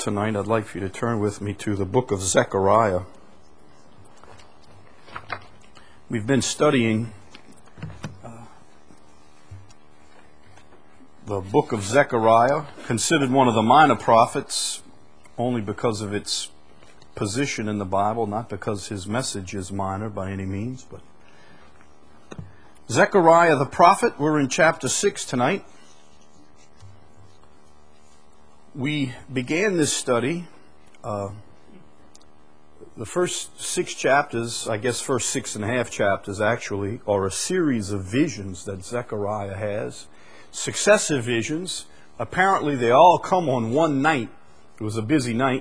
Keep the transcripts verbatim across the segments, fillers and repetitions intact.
tonight, I'd like for you to turn with me to the book of Zechariah. We've been studying uh, the book of Zechariah, considered one of the minor prophets only because of its position in the Bible, not because his message is minor by any means. But Zechariah the prophet, we're in chapter six tonight. We began this study, uh, the first six chapters, I guess first six and a half chapters actually, are a series of visions that Zechariah has. Successive visions. Apparently they all come on one night. It was a busy night.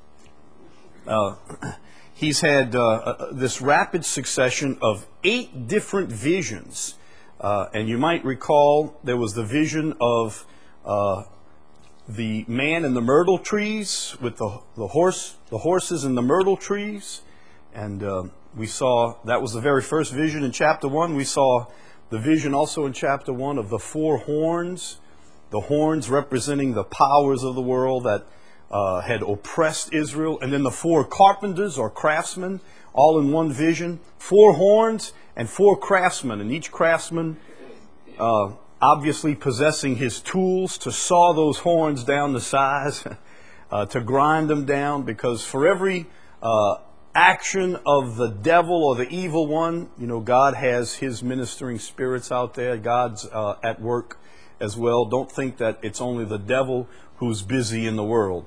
Uh, he's had uh, this rapid succession of eight different visions. Uh, and you might recall there was the vision of uh, the man in the myrtle trees with the the horse, the horses in the myrtle trees, and uh, we saw that was the very first vision in chapter one. We saw the vision also in chapter one of the four horns, the horns representing the powers of the world that uh, had oppressed Israel, and then the four carpenters or craftsmen, all in one vision. Four horns and four craftsmen, and each craftsman Uh, obviously possessing his tools to saw those horns down to size, uh, to grind them down, because for every uh, action of the devil or the evil one, you know, God has his ministering spirits out there. God's uh, at work as well. Don't think that it's only the devil who's busy in the world.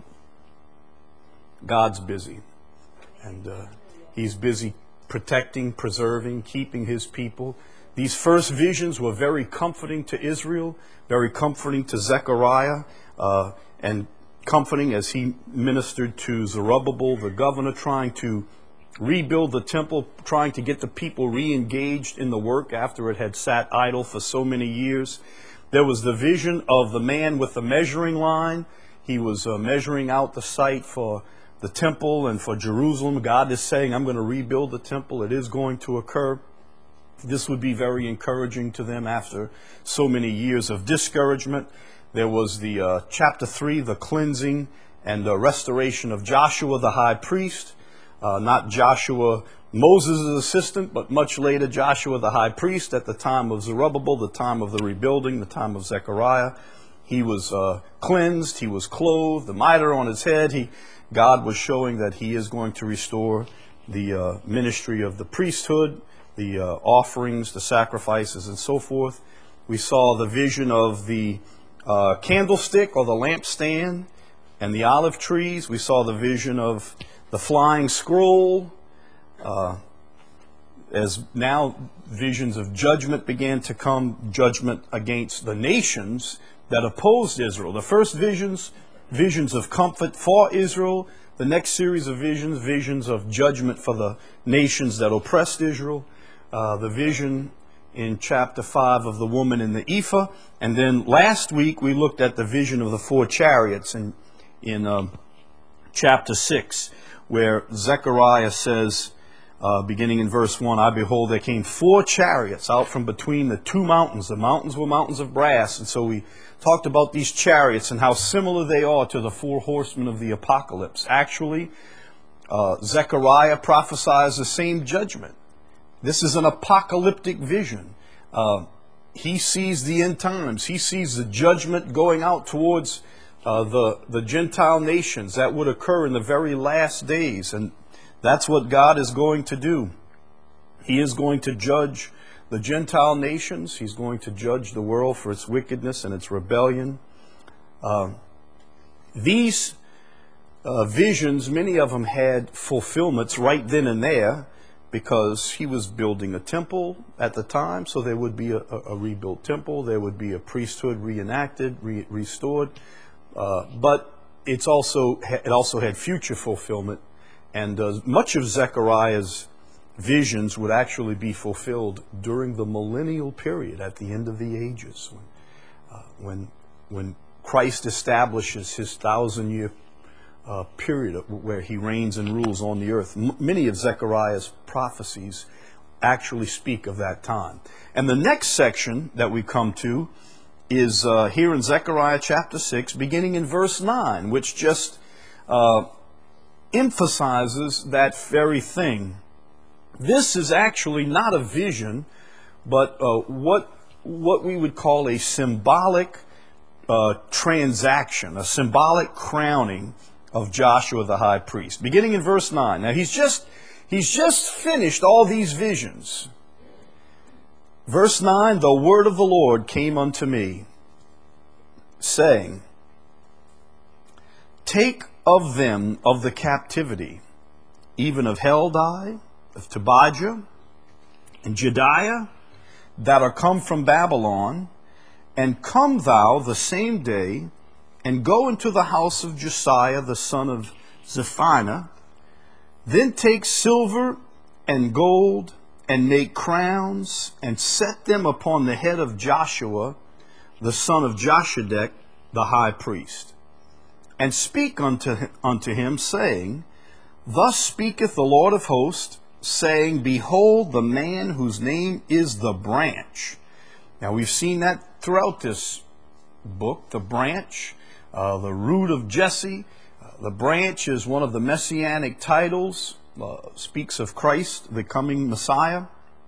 God's busy. And uh, he's busy protecting, preserving, keeping his people. These first visions were very comforting to Israel, very comforting to Zechariah, uh, and comforting as he ministered to Zerubbabel, the governor, trying to rebuild the temple, trying to get the people re-engaged in the work after it had sat idle for so many years. There was the vision of the man with the measuring line. He was uh, measuring out the site for the temple and for Jerusalem. God is saying, I'm going to rebuild the temple. It is going to occur. This would be very encouraging to them after so many years of discouragement. There was the uh, chapter three, the cleansing and the restoration of Joshua the high priest. Uh, not Joshua, Moses' assistant, but much later Joshua the high priest at the time of Zerubbabel, the time of the rebuilding, the time of Zechariah. He was uh, cleansed, he was clothed, the mitre on his head. He, God was showing that he is going to restore the uh, ministry of the priesthood, the uh, offerings, the sacrifices, and so forth. We saw the vision of the uh, candlestick or the lampstand and the olive trees. We saw the vision of the flying scroll. Uh, as now visions of judgment began to come, judgment against the nations that opposed Israel. The first visions, visions of comfort for Israel. The next series of visions, visions of judgment for the nations that oppressed Israel. Uh, the vision in chapter five of the woman in the ephah. And then last week we looked at the vision of the four chariots in, in um, chapter six, where Zechariah says, uh, beginning in verse one, I behold, there came four chariots out from between the two mountains. The mountains were mountains of brass. And so we talked about these chariots and how similar they are to the four horsemen of the apocalypse. Actually, uh, Zechariah prophesies the same judgment. This is an apocalyptic vision. Uh, he sees the end times. He sees the judgment going out towards uh, the, the Gentile nations that would occur in the very last days. And that's what God is going to do. He is going to judge the Gentile nations. He's going to judge the world for its wickedness and its rebellion. Uh, these uh, visions, many of them had fulfillments right then and there, because he was building a temple at the time, so there would be a, a, a rebuilt temple, there would be a priesthood reenacted, re, restored, uh, but it's also it also had future fulfillment, and uh, much of Zechariah's visions would actually be fulfilled during the millennial period at the end of the ages, when uh, when, when Christ establishes his thousand-year Uh, period where he reigns and rules on the earth. M- many of Zechariah's prophecies actually speak of that time. And the next section that we come to is uh, here in Zechariah chapter six, beginning in verse nine, which just uh, emphasizes that very thing. This is actually not a vision, but uh, what what we would call a symbolic uh, transaction, a symbolic crowning of Joshua the high priest. Beginning in verse nine. Now he's just he's just finished all these visions. Verse nine, the word of the Lord came unto me, saying, take of them of the captivity, even of Heldai, of Tobijah, and Jediah, that are come from Babylon, and come thou the same day, and go into the house of Josiah the son of Zephaniah. Then take silver and gold, and make crowns, and set them upon the head of Joshua the son of Joshadek the high priest. And speak unto, unto him, saying, thus speaketh the Lord of hosts, saying, behold the man whose name is the branch. Now we've seen that throughout this book, the branch, uh, the root of Jesse. Uh, the branch is one of the messianic titles, uh, speaks of Christ, the coming Messiah.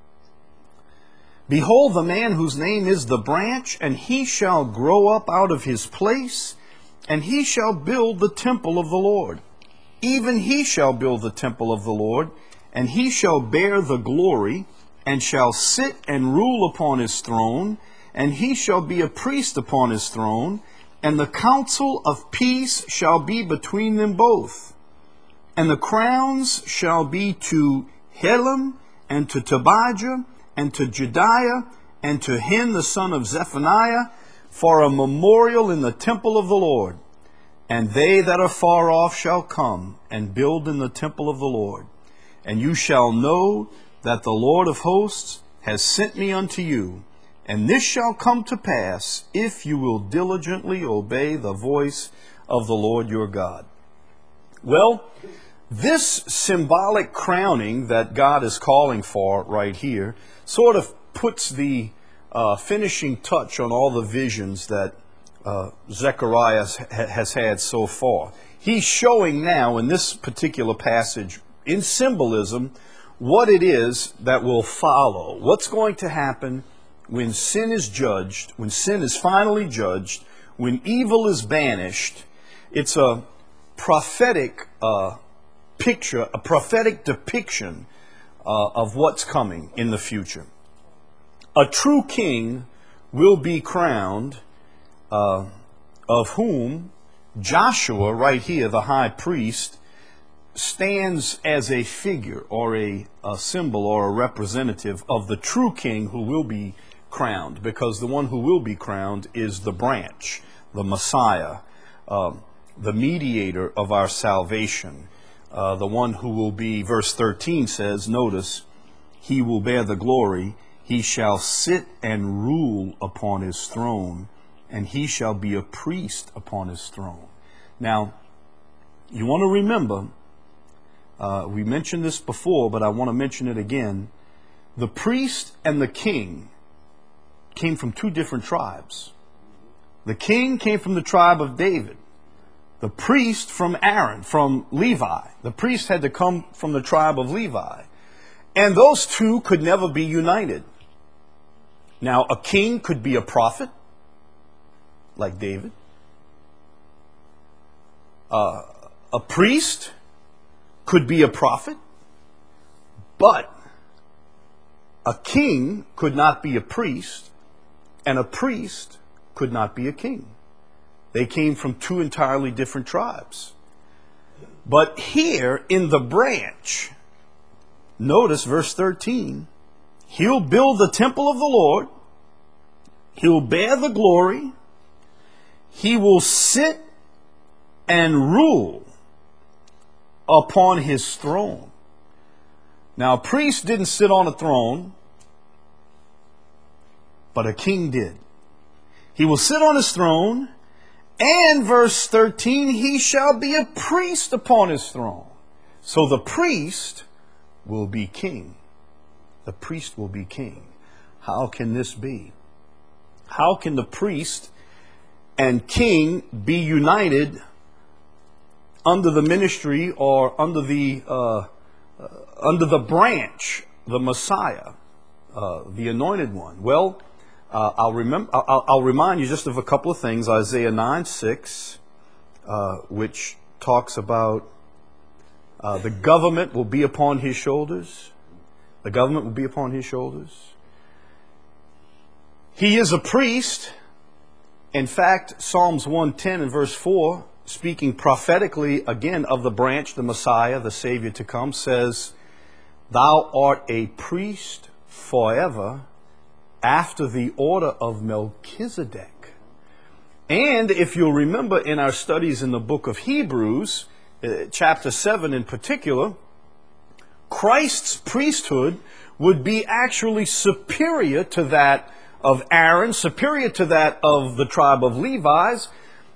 Behold the man whose name is the branch, and he shall grow up out of his place, and he shall build the temple of the Lord. Even he shall build the temple of the Lord, and he shall bear the glory, and shall sit and rule upon his throne, and he shall be a priest upon his throne, and the counsel of peace shall be between them both. And the crowns shall be to Helem, and to Tobijah, and to Jediah, and to him the son of Zephaniah, for a memorial in the temple of the Lord. And they that are far off shall come and build in the temple of the Lord. And you shall know that the Lord of hosts has sent me unto you. And this shall come to pass if you will diligently obey the voice of the Lord your God. Well, this symbolic crowning that God is calling for right here sort of puts the uh, finishing touch on all the visions that uh, Zechariah ha- has had so far. He's showing now in this particular passage, in symbolism, what it is that will follow. What's going to happen when sin is judged, when sin is finally judged, when evil is banished. It's a prophetic uh, picture, a prophetic depiction uh, of what's coming in the future. A true king will be crowned, uh, of whom Joshua, right here, the high priest, stands as a figure or a, a symbol or a representative of the true king who will be crowned, because the one who will be crowned is the branch, the Messiah, um, the mediator of our salvation, uh, the one who will be, verse thirteen says, notice, he will bear the glory, he shall sit and rule upon his throne, and he shall be a priest upon his throne. Now, you want to remember, uh, we mentioned this before, but I want to mention it again. The priest and the king came from two different tribes. The king came from the tribe of David. The priest from Aaron, from Levi. The priest had to come from the tribe of Levi. And those two could never be united. Now, a king could be a prophet, like David. Uh, a priest could be a prophet, but a king could not be a priest, and a priest could not be a king. They came from two entirely different tribes. But here in the branch, notice verse thirteen, he'll build the temple of the Lord, he'll bear the glory, he will sit and rule upon his throne. Now, a priest didn't sit on a throne, but a king did. He will sit on his throne, and verse thirteen, he shall be a priest upon his throne. So the priest will be king. The priest will be king. How can this be? How can the priest and king be united under the ministry or under the uh, uh, under the branch, the Messiah, uh, the Anointed One? Well, uh, I'll remember. I'll, I'll remind you just of a couple of things. Isaiah nine six, uh, which talks about uh, the government will be upon his shoulders. The government will be upon his shoulders. He is a priest. In fact, Psalms one ten and verse four, speaking prophetically again of the branch, the Messiah, the Savior to come, says, "Thou art a priest forever after the order of Melchizedek." And if you'll remember in our studies in the book of Hebrews, uh, chapter seven in particular, Christ's priesthood would be actually superior to that of Aaron, superior to that of the tribe of Levi's,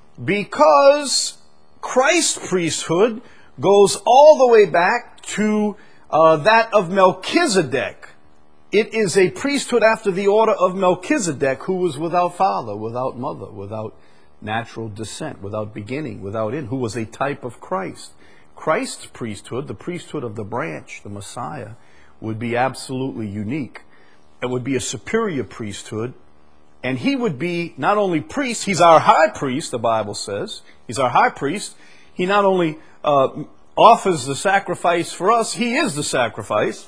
because Christ's priesthood goes all the way back to uh, that of Melchizedek. It is a priesthood after the order of Melchizedek, who was without father, without mother, without natural descent, without beginning, without end, who was a type of Christ. Christ's priesthood, the priesthood of the branch, the Messiah, would be absolutely unique. It would be a superior priesthood, and he would be not only priest, he's our high priest, the Bible says. He's our high priest. He not only uh, offers the sacrifice for us, he is the sacrifice.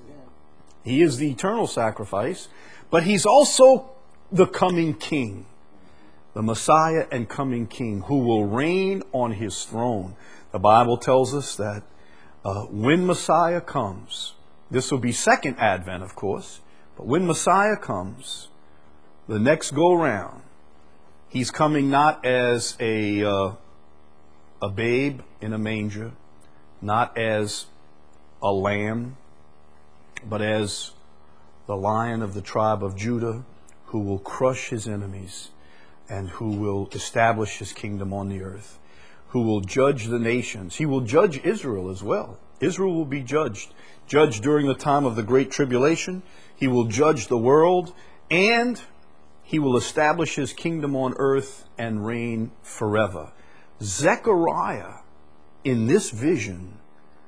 He is the eternal sacrifice, but he's also the coming king, the Messiah and coming king, who will reign on his throne. The Bible tells us that uh, when Messiah comes, this will be second advent, of course, but when Messiah comes, the next go-round, he's coming not as a, uh, a babe in a manger, not as a lamb, but as the Lion of the tribe of Judah, who will crush his enemies and who will establish his kingdom on the earth, who will judge the nations. He will judge Israel as well. Israel will be judged. Judged during the time of the Great Tribulation. He will judge the world, and he will establish his kingdom on earth and reign forever. Zechariah, in this vision,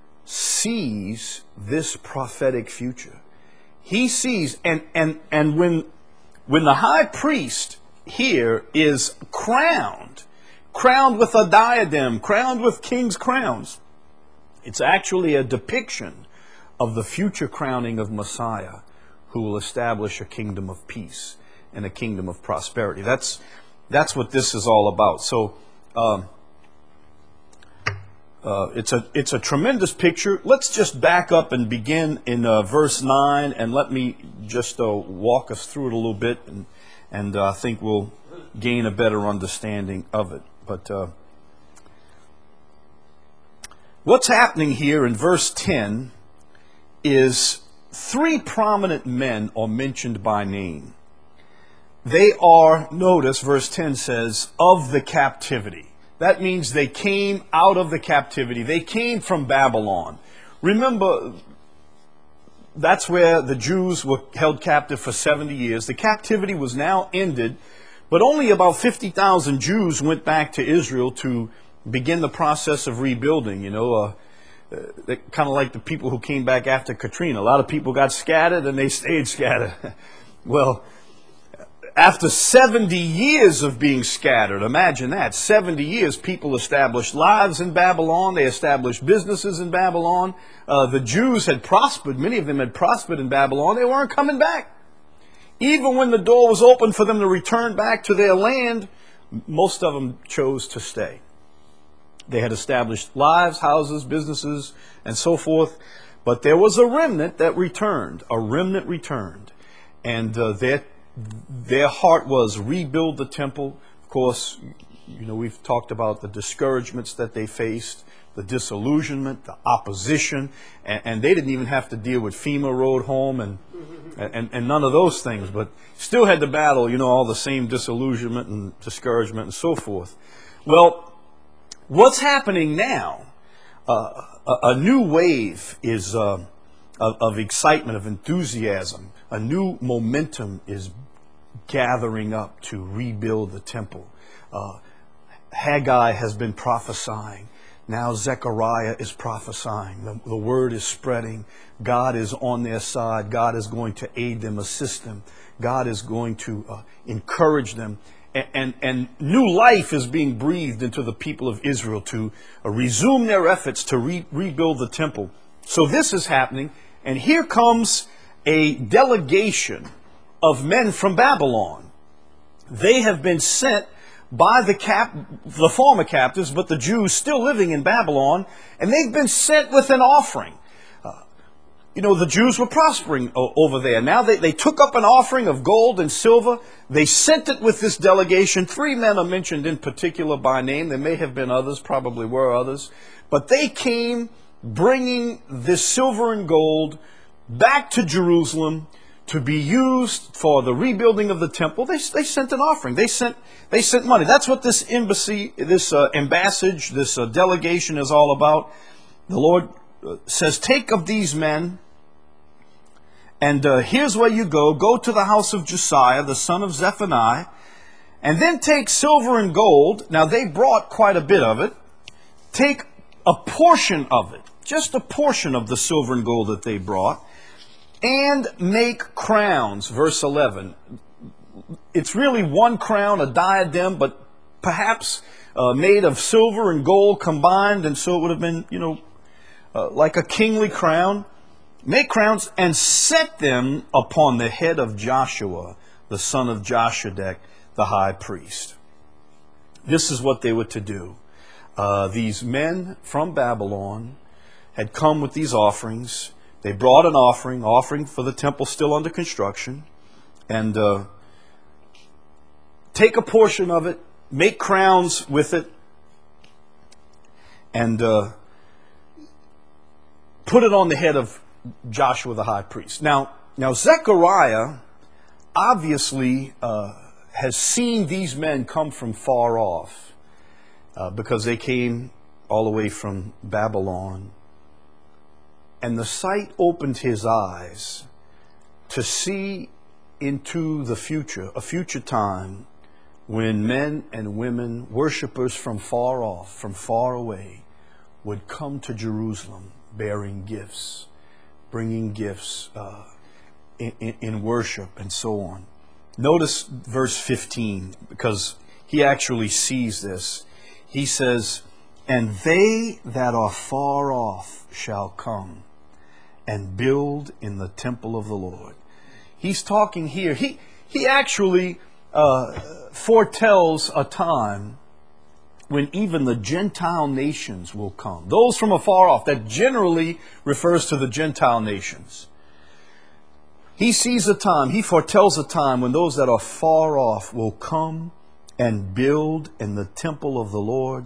sees this prophetic future. He sees, and and and when when the high priest here is crowned, crowned with a diadem, crowned with king's crowns, it's actually a depiction of the future crowning of Messiah, who will establish a kingdom of peace and a kingdom of prosperity. That's that's what this is all about. So um, uh, it's a it's a tremendous picture. Let's just back up and begin in uh, verse nine, and let me just uh, walk us through it a little bit, and and uh, I think we'll gain a better understanding of it. But uh, what's happening here in verse ten is three prominent men are mentioned by name. They are, notice, verse ten says, of the captivity. That means they came out of the captivity. They came from Babylon. Remember, that's where the Jews were held captive for seventy years. The captivity was now ended, but only about fifty thousand Jews went back to Israel to begin the process of rebuilding. You know, uh, uh, kind of like the people who came back after Katrina. A lot of people got scattered and they stayed scattered. Well, after seventy years of being scattered, imagine that, seventy years, people established lives in Babylon, they established businesses in Babylon. Uh, the Jews had prospered, many of them had prospered in Babylon, they weren't coming back. Even when the door was open for them to return back to their land, most of them chose to stay. They had established lives, houses, businesses, and so forth, but there was a remnant that returned, a remnant returned, and uh, their Their heart was rebuild the temple. Of course, you know, we've talked about the discouragements that they faced, the disillusionment, the opposition, and, and they didn't even have to deal with FEMA road home and, and, and none of those things, but still had to battle, you know, all the same disillusionment and discouragement and so forth. Well, what's happening now, uh, a, a new wave is uh, of, of excitement, of enthusiasm. A new momentum is gathering up to rebuild the temple. Uh, Haggai has been prophesying Now Zechariah is prophesying. The, the word is spreading. God is on their side. God is going to aid them, assist them. God is going to uh, encourage them. And, and, and new life is being breathed into the people of Israel to uh, resume their efforts to re- rebuild the temple. So this is happening. And here comes a delegation of men from Babylon. They have been sent by the cap, the former captives, but the Jews still living in Babylon, and they've been sent with an offering. Uh, you know, the Jews were prospering o- over there. Now they, they took up an offering of gold and silver. They sent it with this delegation. Three men are mentioned in particular by name. There may have been others, probably were others. But they came bringing this silver and gold back to Jerusalem to be used for the rebuilding of the temple. They, they sent an offering. They sent they sent money. That's what this embassy, this uh, embassage, this uh, delegation is all about. The Lord uh, says, take of these men, and uh, here's where you go. Go to the house of Josiah, the son of Zephaniah, and then take silver and gold. Now they brought quite a bit of it. Take a portion of it, just a portion of the silver and gold that they brought, and make crowns. Verse eleven. It's really one crown, a diadem, but perhaps uh, made of silver and gold combined, and so it would have been, you know, uh, like a kingly crown. Make crowns and set them upon the head of Joshua, the son of Joshadek, the high priest. This is what they were to do. Uh, these men from Babylon had come with these offerings. They brought an offering, offering for the temple still under construction, and uh, take a portion of it, make crowns with it, and uh, put it on the head of Joshua the high priest. Now, now Zechariah obviously uh, has seen these men come from far off uh, because they came all the way from Babylon. And the sight opened his eyes to see into the future, a future time when men and women, worshipers from far off, from far away, would come to Jerusalem bearing gifts, bringing gifts uh, in, in, in worship and so on. Notice verse fifteen, because he actually sees this. He says, and they that are far off shall come and build in the temple of the Lord. He's talking here. He, he actually uh, foretells a time when even the Gentile nations will come. Those from afar off. That generally refers to the Gentile nations. He sees a time, he foretells a time when those that are far off will come and build in the temple of the Lord,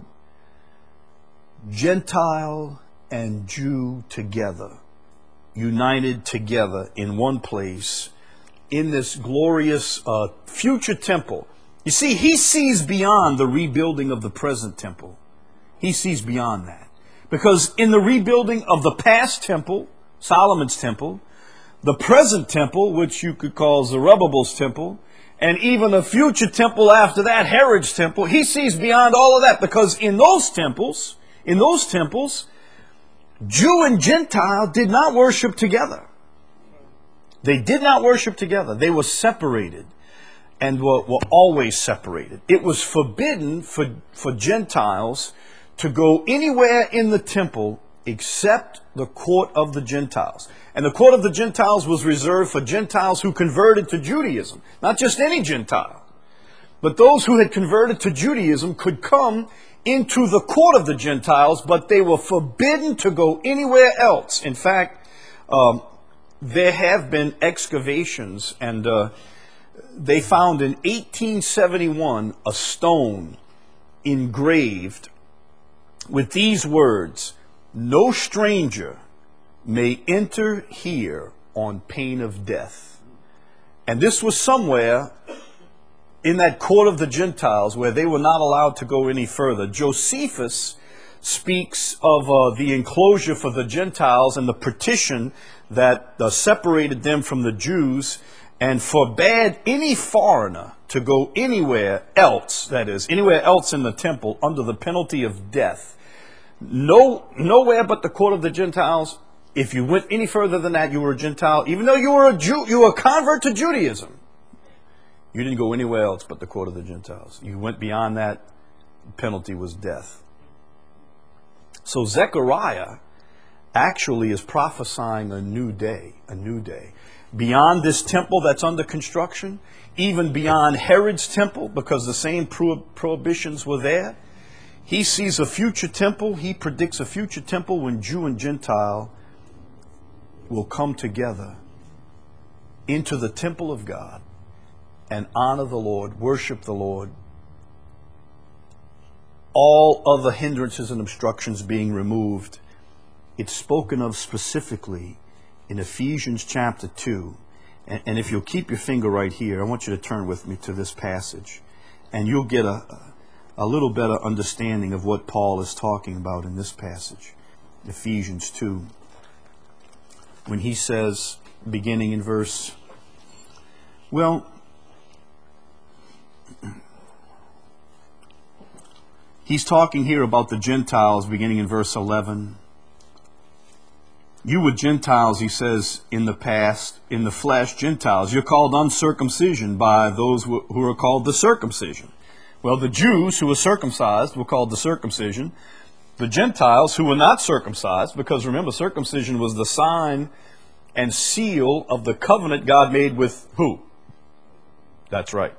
Gentile and Jew together, united together in one place in this glorious uh, future temple. You see, he sees beyond the rebuilding of the present temple. He sees beyond that. Because in the rebuilding of the past temple, Solomon's temple, the present temple, which you could call Zerubbabel's temple, and even a future temple after that, Herod's temple, he sees beyond all of that. Because in those temples, in those temples, Jew and Gentile did not worship together. They did not worship together. They were separated and were, were always separated. It was forbidden for, for Gentiles to go anywhere in the temple except the court of the Gentiles. And the court of the Gentiles was reserved for Gentiles who converted to Judaism. Not just any Gentile, but those who had converted to Judaism could come into the court of the Gentiles, but they were forbidden to go anywhere else. In fact, um, there have been excavations, and uh, they found in eighteen seventy-one a stone engraved with these words, "No stranger may enter here on pain of death." And this was somewhere in that court of the Gentiles where they were not allowed to go any further. Josephus speaks of uh, the enclosure for the Gentiles and the partition that uh, separated them from the Jews and forbade any foreigner to go anywhere else, that is, anywhere else in the temple under the penalty of death. No, nowhere but the court of the Gentiles. If you went any further than that, you were a Gentile. Even though you were a Jew, you were a convert to Judaism. You didn't go anywhere else but the court of the Gentiles. You went beyond that, the penalty was death. So Zechariah actually is prophesying a new day, a new day. Beyond this temple that's under construction, even beyond Herod's temple, because the same pro- prohibitions were there. He sees a future temple. He predicts a future temple when Jew and Gentile will come together into the temple of God and honor the Lord, worship the Lord. All other hindrances and obstructions being removed. It's spoken of specifically in Ephesians chapter two. And, and if you'll keep your finger right here, I want you to turn with me to this passage. And you'll get a, a little better understanding of what Paul is talking about in this passage. Ephesians two. When he says, beginning in verse, well, he's talking here about the Gentiles beginning in verse eleven. You were Gentiles, he says, in the past, in the flesh, Gentiles. You're called uncircumcision by those who are called the circumcision. Well, the Jews who were circumcised were called the circumcision. The Gentiles who were not circumcised, because remember, circumcision was the sign and seal of the covenant God made with who? That's right.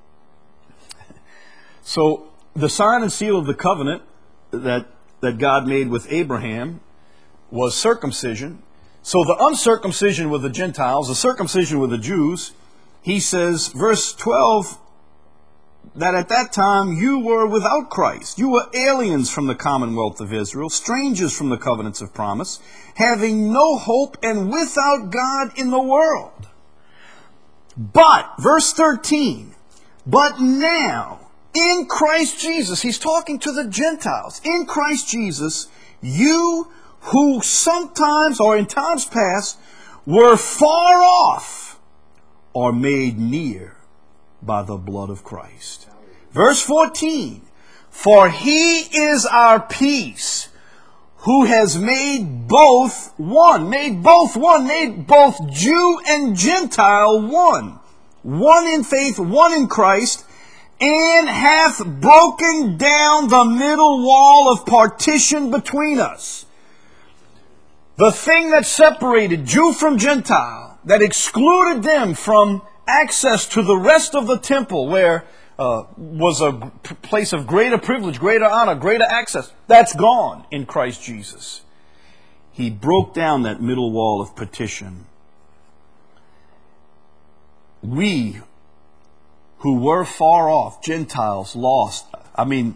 So the sign and seal of the covenant that, that God made with Abraham was circumcision. So the uncircumcision were the Gentiles, the circumcision were the Jews. He says, verse twelve, that at that time you were without Christ. You were aliens from the commonwealth of Israel, strangers from the covenants of promise, having no hope and without God in the world. But, verse thirteen, but now, in Christ Jesus, he's talking to the Gentiles. In Christ Jesus, you who sometimes or in times past were far off are made near by the blood of Christ. Verse fourteen, for he is our peace, who has made both one, made both one, made both Jew and Gentile one, one in faith, one in Christ, and hath broken down the middle wall of partition between us. The thing that separated Jew from Gentile, that excluded them from access to the rest of the temple where uh, was a place of greater privilege, greater honor, greater access, that's gone in Christ Jesus. He broke down that middle wall of partition. We who were far off, Gentiles, lost. I mean,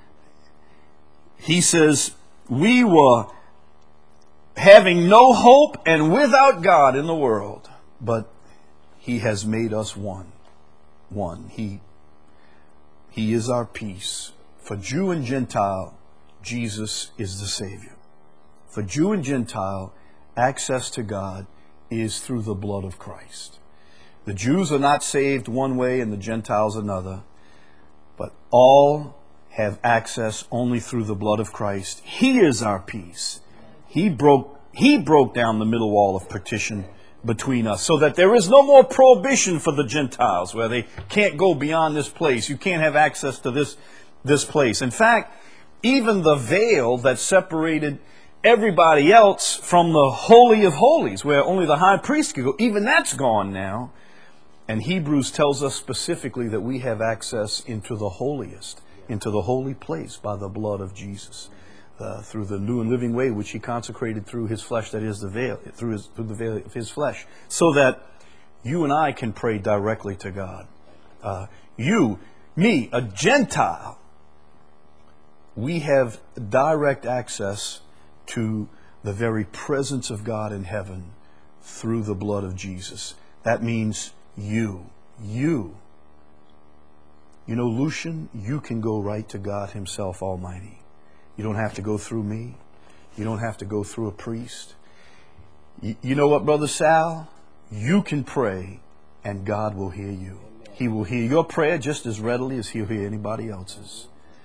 he says, we were having no hope and without God in the world, but he has made us one. One. He, he is our peace. For Jew and Gentile, Jesus is the Savior. For Jew and Gentile, access to God is through the blood of Christ. The Jews are not saved one way and the Gentiles another, but all have access only through the blood of Christ. He is our peace. He broke, he broke down the middle wall of partition between us so that there is no more prohibition for the Gentiles where they can't go beyond this place. You can't have access to this, this place. In fact, even the veil that separated everybody else from the Holy of Holies, where only the high priest could go, even that's gone now. And Hebrews tells us specifically that we have access into the holiest, into the holy place by the blood of Jesus. Uh, through the new and living way which he consecrated through his flesh, that is the veil, through, his, through the veil of his flesh, so that you and I can pray directly to God. Uh, you, me, a Gentile, we have direct access to the very presence of God in heaven through the blood of Jesus. That means you, you. You know, Lucian, you can go right to God himself Almighty. You don't have to go through me. You don't have to go through a priest. You, you know what, Brother Sal? You can pray and God will hear you. He will hear your prayer just as readily as he'll hear anybody else's.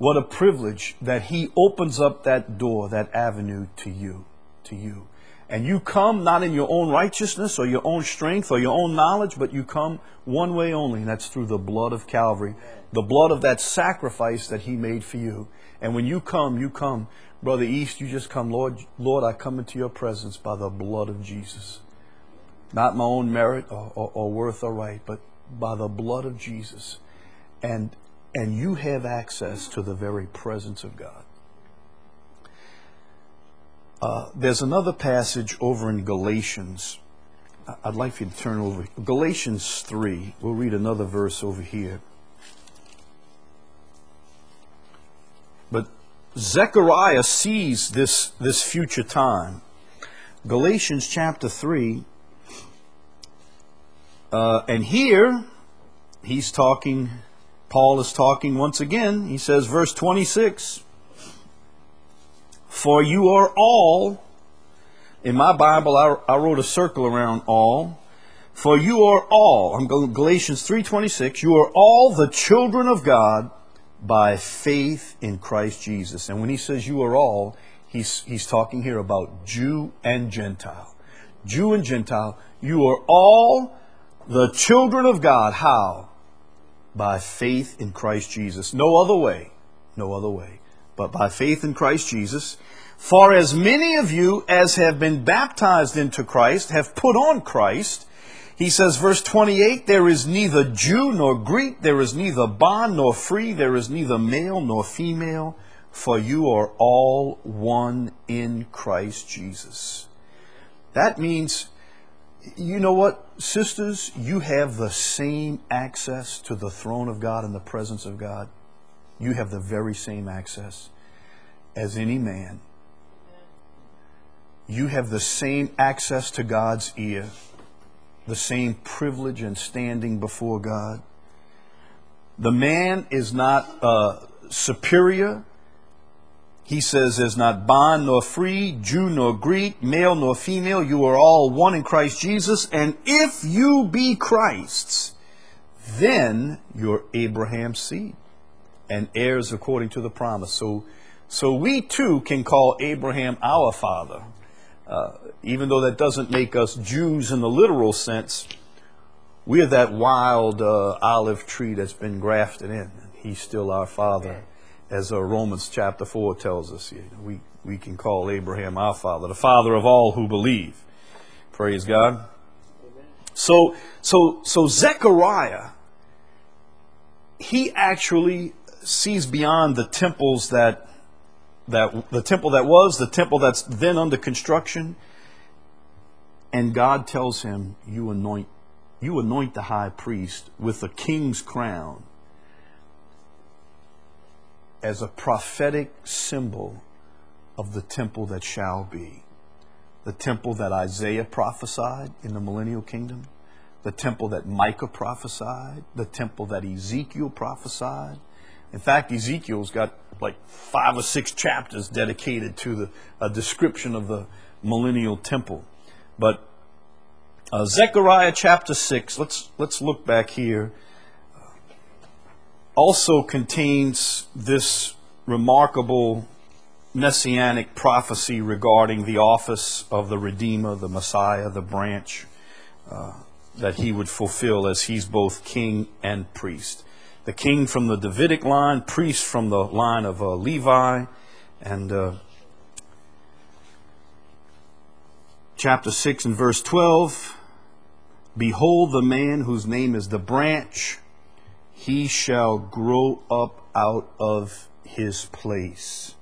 What a privilege that He opens up that door, that avenue to you, to you. And you come not in your own righteousness or your own strength or your own knowledge, but you come one way only, and that's through the blood of Calvary, the blood of that sacrifice that He made for you. And when you come, you come, Brother East, you just come, Lord, Lord, I come into your presence by the blood of Jesus. Not my own merit or, or, or worth or right, but by the blood of Jesus. And, and you have access to the very presence of God. Uh, there's another passage over in Galatians. I'd like for you to turn over. Galatians three. We'll read another verse over here. But Zechariah sees this, this future time. Galatians chapter three. Uh, and here, he's talking, Paul is talking once again. He says, verse twenty-six. For you are all, in my Bible, I, I wrote a circle around all. For you are all, I'm going Galatians three twenty-six, you are all the children of God by faith in Christ Jesus. And when he says you are all, he's, he's talking here about Jew and Gentile. Jew and Gentile, you are all the children of God. How? By faith in Christ Jesus. No other way. No other way. But by faith in Christ Jesus. For as many of you as have been baptized into Christ have put on Christ. He says, verse twenty-eight, there is neither Jew nor Greek, there is neither bond nor free, there is neither male nor female, for you are all one in Christ Jesus. That means, you know what, sisters, you have the same access to the throne of God and the presence of God. You have the very same access as any man. You have the same access to God's ear, the same privilege and standing before God. The man is not uh, superior. He says there's not bond nor free, Jew nor Greek, male nor female. You are all one in Christ Jesus. And if you be Christ's, then you're Abraham's seed and heirs according to the promise. So, so we too can call Abraham our father. Uh, even though that doesn't make us Jews in the literal sense, we are that wild uh, olive tree that's been grafted in. He's still our father, as uh, Romans chapter four tells us. You know, we, we can call Abraham our father, the father of all who believe. Praise God. Amen. So, so, so Zechariah, he actually sees beyond the temples that that the temple that was, the temple that's then under construction, and God tells him, you anoint you anoint the high priest with a king's crown as a prophetic symbol of the temple that shall be. The temple that Isaiah prophesied in the millennial kingdom, the temple that Micah prophesied, the temple that Ezekiel prophesied. In fact, Ezekiel's got like five or six chapters dedicated to the a description of the millennial temple. But uh, Zechariah chapter six, let's let's look back here, also contains this remarkable messianic prophecy regarding the office of the Redeemer, the Messiah, the branch uh, that he would fulfill as he's both king and priest. The king from the Davidic line, priest from the line of uh, Levi. And uh, chapter six and verse twelve, behold the man whose name is the branch, he shall grow up out of his place.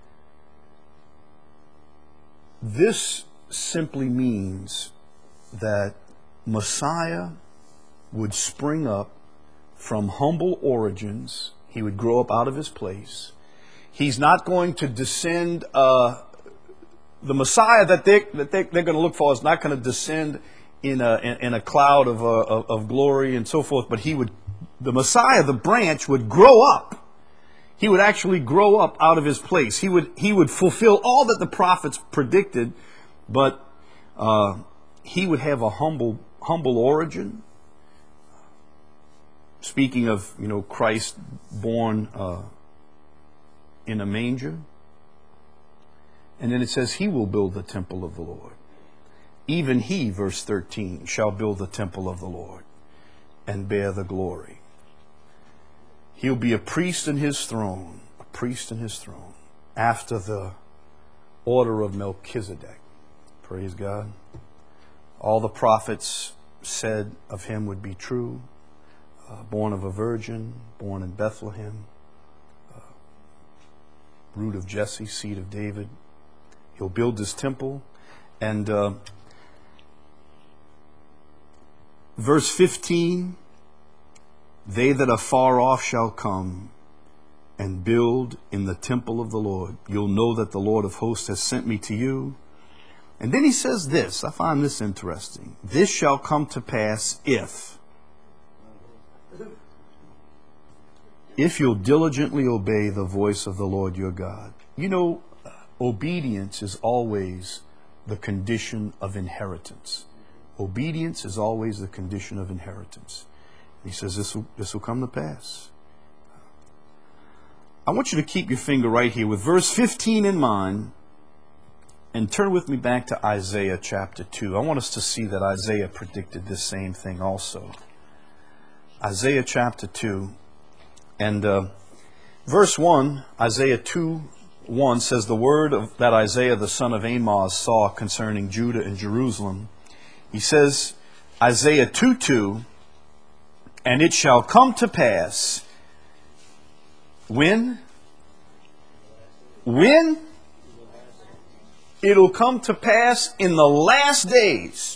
This simply means that Messiah would spring up from humble origins. He would grow up out of his place. He's not going to descend, uh, the Messiah that, they, that they, they're going to look for is not going to descend in a, in, in a cloud of, uh, of, of glory and so forth, but he would, the Messiah, the branch, would grow up. He would actually grow up out of his place. He would, he would fulfill all that the prophets predicted, but uh, he would have a humble, humble origin. Speaking of, you know, Christ born uh, in a manger. And then it says he will build the temple of the Lord. Even he, verse thirteen, shall build the temple of the Lord and bear the glory. He'll be a priest in his throne, a priest in his throne, after the order of Melchizedek. Praise God. All the prophets said of him would be true. Uh, born of a virgin, born in Bethlehem, uh, root of Jesse, seed of David. He'll build his temple. And uh, verse fifteen, they that are far off shall come and build in the temple of the Lord. You'll know that the Lord of hosts has sent me to you. And then he says this, I find this interesting. This shall come to pass if, if you'll diligently obey the voice of the Lord your God. You know, obedience is always the condition of inheritance. Obedience is always the condition of inheritance. He says this will, this will come to pass. I want you to keep your finger right here with verse fifteen in mind and turn with me back to Isaiah chapter two. I want us to see that Isaiah predicted this same thing also. Isaiah chapter two and uh, verse one, Isaiah two one says, the word of that Isaiah the son of Amoz saw concerning Judah and Jerusalem. He says, Isaiah two two, and it shall come to pass when? When? It'll come to pass in the last days.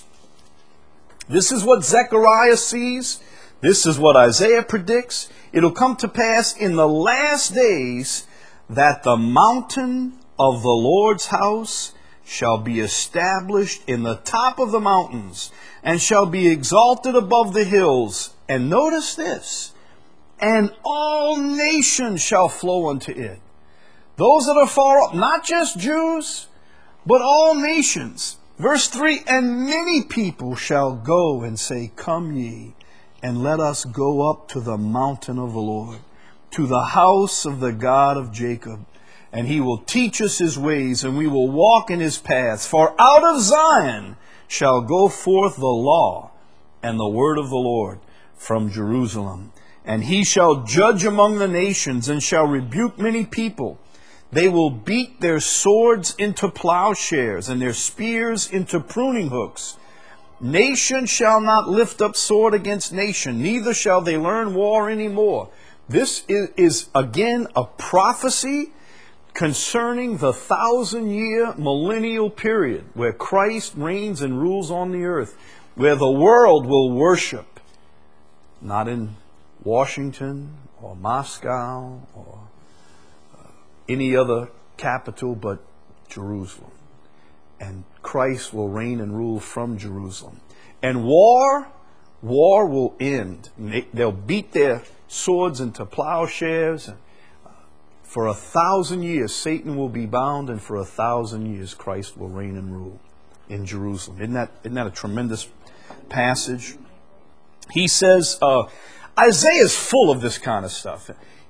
This is what Zechariah sees. This is what Isaiah predicts. It'll come to pass in the last days that the mountain of the Lord's house shall be established in the top of the mountains and shall be exalted above the hills. And notice this, and all nations shall flow unto it. Those that are far off, not just Jews, but all nations. Verse three, and many people shall go and say, come ye, and let us go up to the mountain of the Lord, to the house of the God of Jacob. And he will teach us his ways, and we will walk in his paths. For out of Zion shall go forth the law and the word of the Lord from Jerusalem. And he shall judge among the nations, and shall rebuke many people. They will beat their swords into plowshares, and their spears into pruning hooks. Nation shall not lift up sword against nation, neither shall they learn war any more. This is, is again a prophecy concerning the thousand-year millennial period where Christ reigns and rules on the earth, where the world will worship, not in Washington or Moscow or uh, any other capital, but Jerusalem. And Christ will reign and rule from Jerusalem. And war, war will end. They'll beat their swords into plowshares. And for a thousand years, Satan will be bound, and for a thousand years, Christ will reign and rule in Jerusalem. Isn't that, isn't that a tremendous passage? He says, uh, Isaiah is full of this kind of stuff.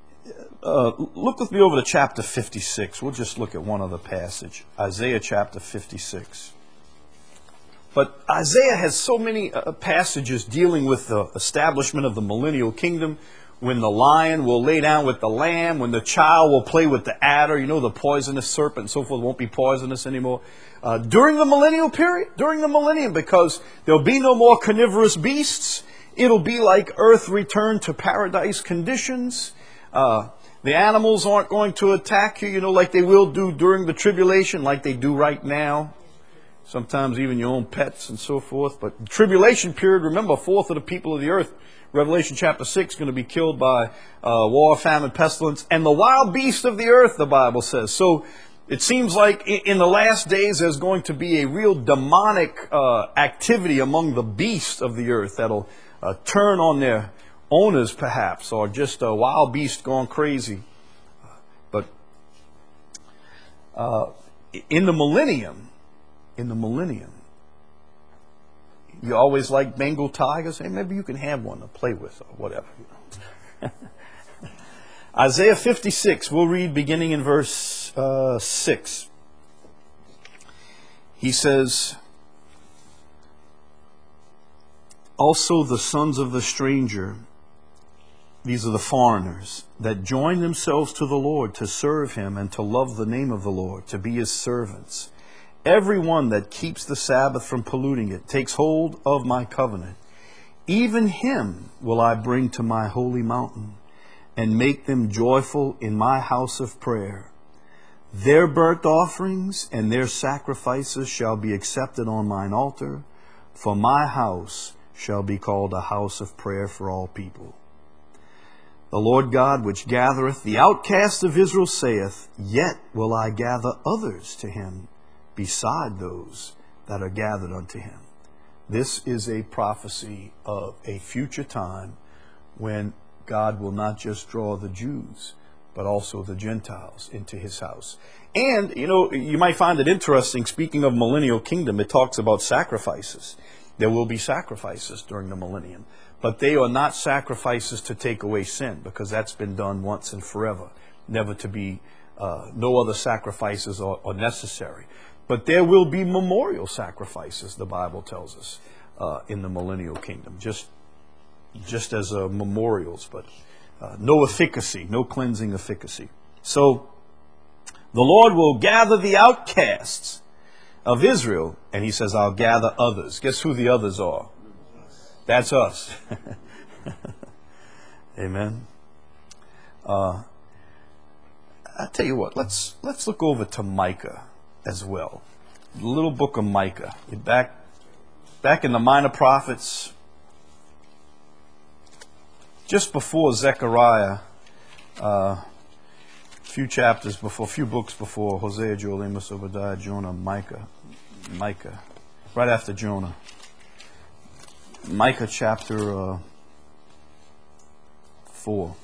Uh, look with me over to chapter fifty-six. We'll just look at one other passage. Isaiah chapter fifty-six. But Isaiah has so many uh, passages dealing with the establishment of the millennial kingdom, when the lion will lay down with the lamb, when the child will play with the adder, you know, the poisonous serpent and so forth won't be poisonous anymore. Uh, during the millennial period, during the millennium, because there'll be no more carnivorous beasts. It'll be like earth returned to paradise conditions. Uh, the animals aren't going to attack you, you know, like they will do during the tribulation, like they do right now. Sometimes even your own pets and so forth. But the tribulation period, remember, a fourth of the people of the earth, Revelation chapter six, going to be killed by uh, war, famine, pestilence, and the wild beasts of the earth, the Bible says. So it seems like in the last days there's going to be a real demonic uh, activity among the beasts of the earth that'll uh, turn on their owners, perhaps, or just a wild beast gone crazy. But uh, in the millennium, in the millennium, you always like Bengal tigers. Hey, maybe you can have one to play with or whatever. Isaiah fifty-six, we'll read beginning in verse uh, six. He says, also the sons of the stranger, these are the foreigners, that join themselves to the Lord to serve him and to love the name of the Lord, to be his servants. Everyone that keeps the Sabbath from polluting it takes hold of my covenant. Even him will I bring to my holy mountain and make them joyful in my house of prayer. Their burnt offerings and their sacrifices shall be accepted on mine altar, for my house shall be called a house of prayer for all people. The Lord God, which gathereth the outcasts of Israel, saith, yet will I gather others to him beside those that are gathered unto him. This is a prophecy of a future time when God will not just draw the Jews, but also the Gentiles into his house. And, you know, you might find it interesting, speaking of millennial kingdom, it talks about sacrifices. There will be sacrifices during the millennium, but they are not sacrifices to take away sin, because that's been done once and forever, never to be, uh, no other sacrifices are, are necessary. But there will be memorial sacrifices, the Bible tells us, uh, in the millennial kingdom, just just as uh, memorials, but uh, no efficacy, no cleansing efficacy. So the Lord will gather the outcasts of Israel, and he says, I'll gather others. Guess who the others are? That's us. Amen. Uh, I tell you what, let's let's look over to Micah as well. The little book of Micah. Back back in the Minor Prophets, just before Zechariah, uh, a few chapters before, a few books before Hosea, Joel, Amos, Obadiah, Jonah, Micah, Micah, right after Jonah. Micah chapter uh, four.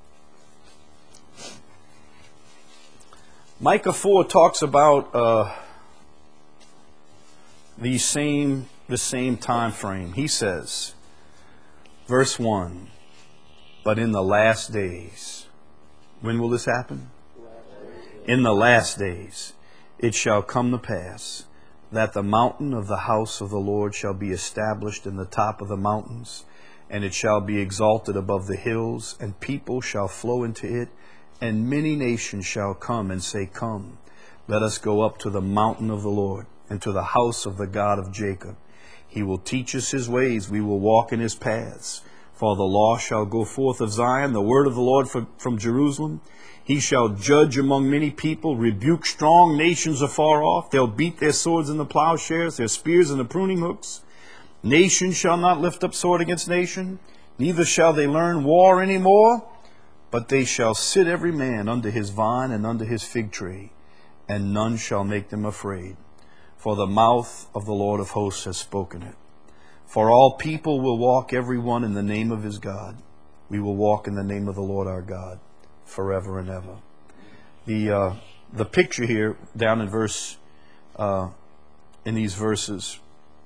Micah four talks about uh, the same the same time frame. He says, verse one, but in the last days. When will this happen? In the last days it shall come to pass that the mountain of the house of the Lord shall be established in the top of the mountains, and it shall be exalted above the hills, and people shall flow into it, and many nations shall come and say, come, let us go up to the mountain of the Lord, and to the house of the God of Jacob. He will teach us his ways, we will walk in his paths. For the law shall go forth of Zion, the word of the Lord from Jerusalem. He shall judge among many people, rebuke strong nations afar off. They'll beat their swords in the plowshares, their spears in the pruning hooks. Nation shall not lift up sword against nation, neither shall they learn war any more, but they shall sit every man under his vine and under his fig tree, and none shall make them afraid. For the mouth of the Lord of hosts has spoken it. For all people will walk every one in the name of his God. We will walk in the name of the Lord our God forever and ever. The uh, the picture here down in verse uh, in these verses.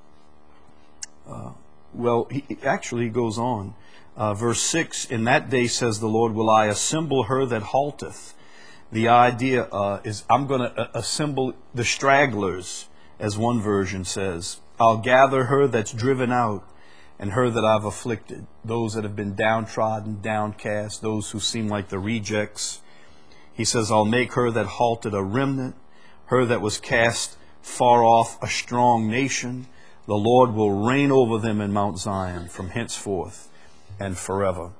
Uh, well, he, actually, he goes on. Uh, verse six. In that day, says the Lord, will I assemble her that halteth. The idea uh, is I'm going to uh, assemble the stragglers, as one version says. I'll gather her that's driven out, and her that I've afflicted, those that have been downtrodden, downcast, those who seem like the rejects. He says, I'll make her that halted a remnant, her that was cast far off a strong nation. The Lord will reign over them in Mount Zion from henceforth and forever.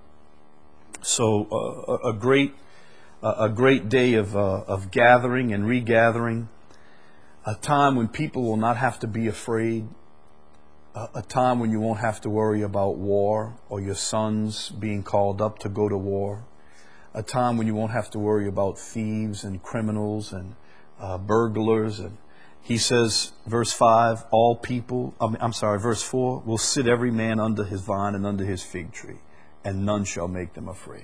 So uh, a great, a great day of uh, of gathering and regathering. A time when people will not have to be afraid. A time when you won't have to worry about war or your sons being called up to go to war. A time when you won't have to worry about thieves and criminals and uh, burglars. And he says, verse five, all people, I'm sorry, verse four, will sit every man under his vine and under his fig tree, and none shall make them afraid.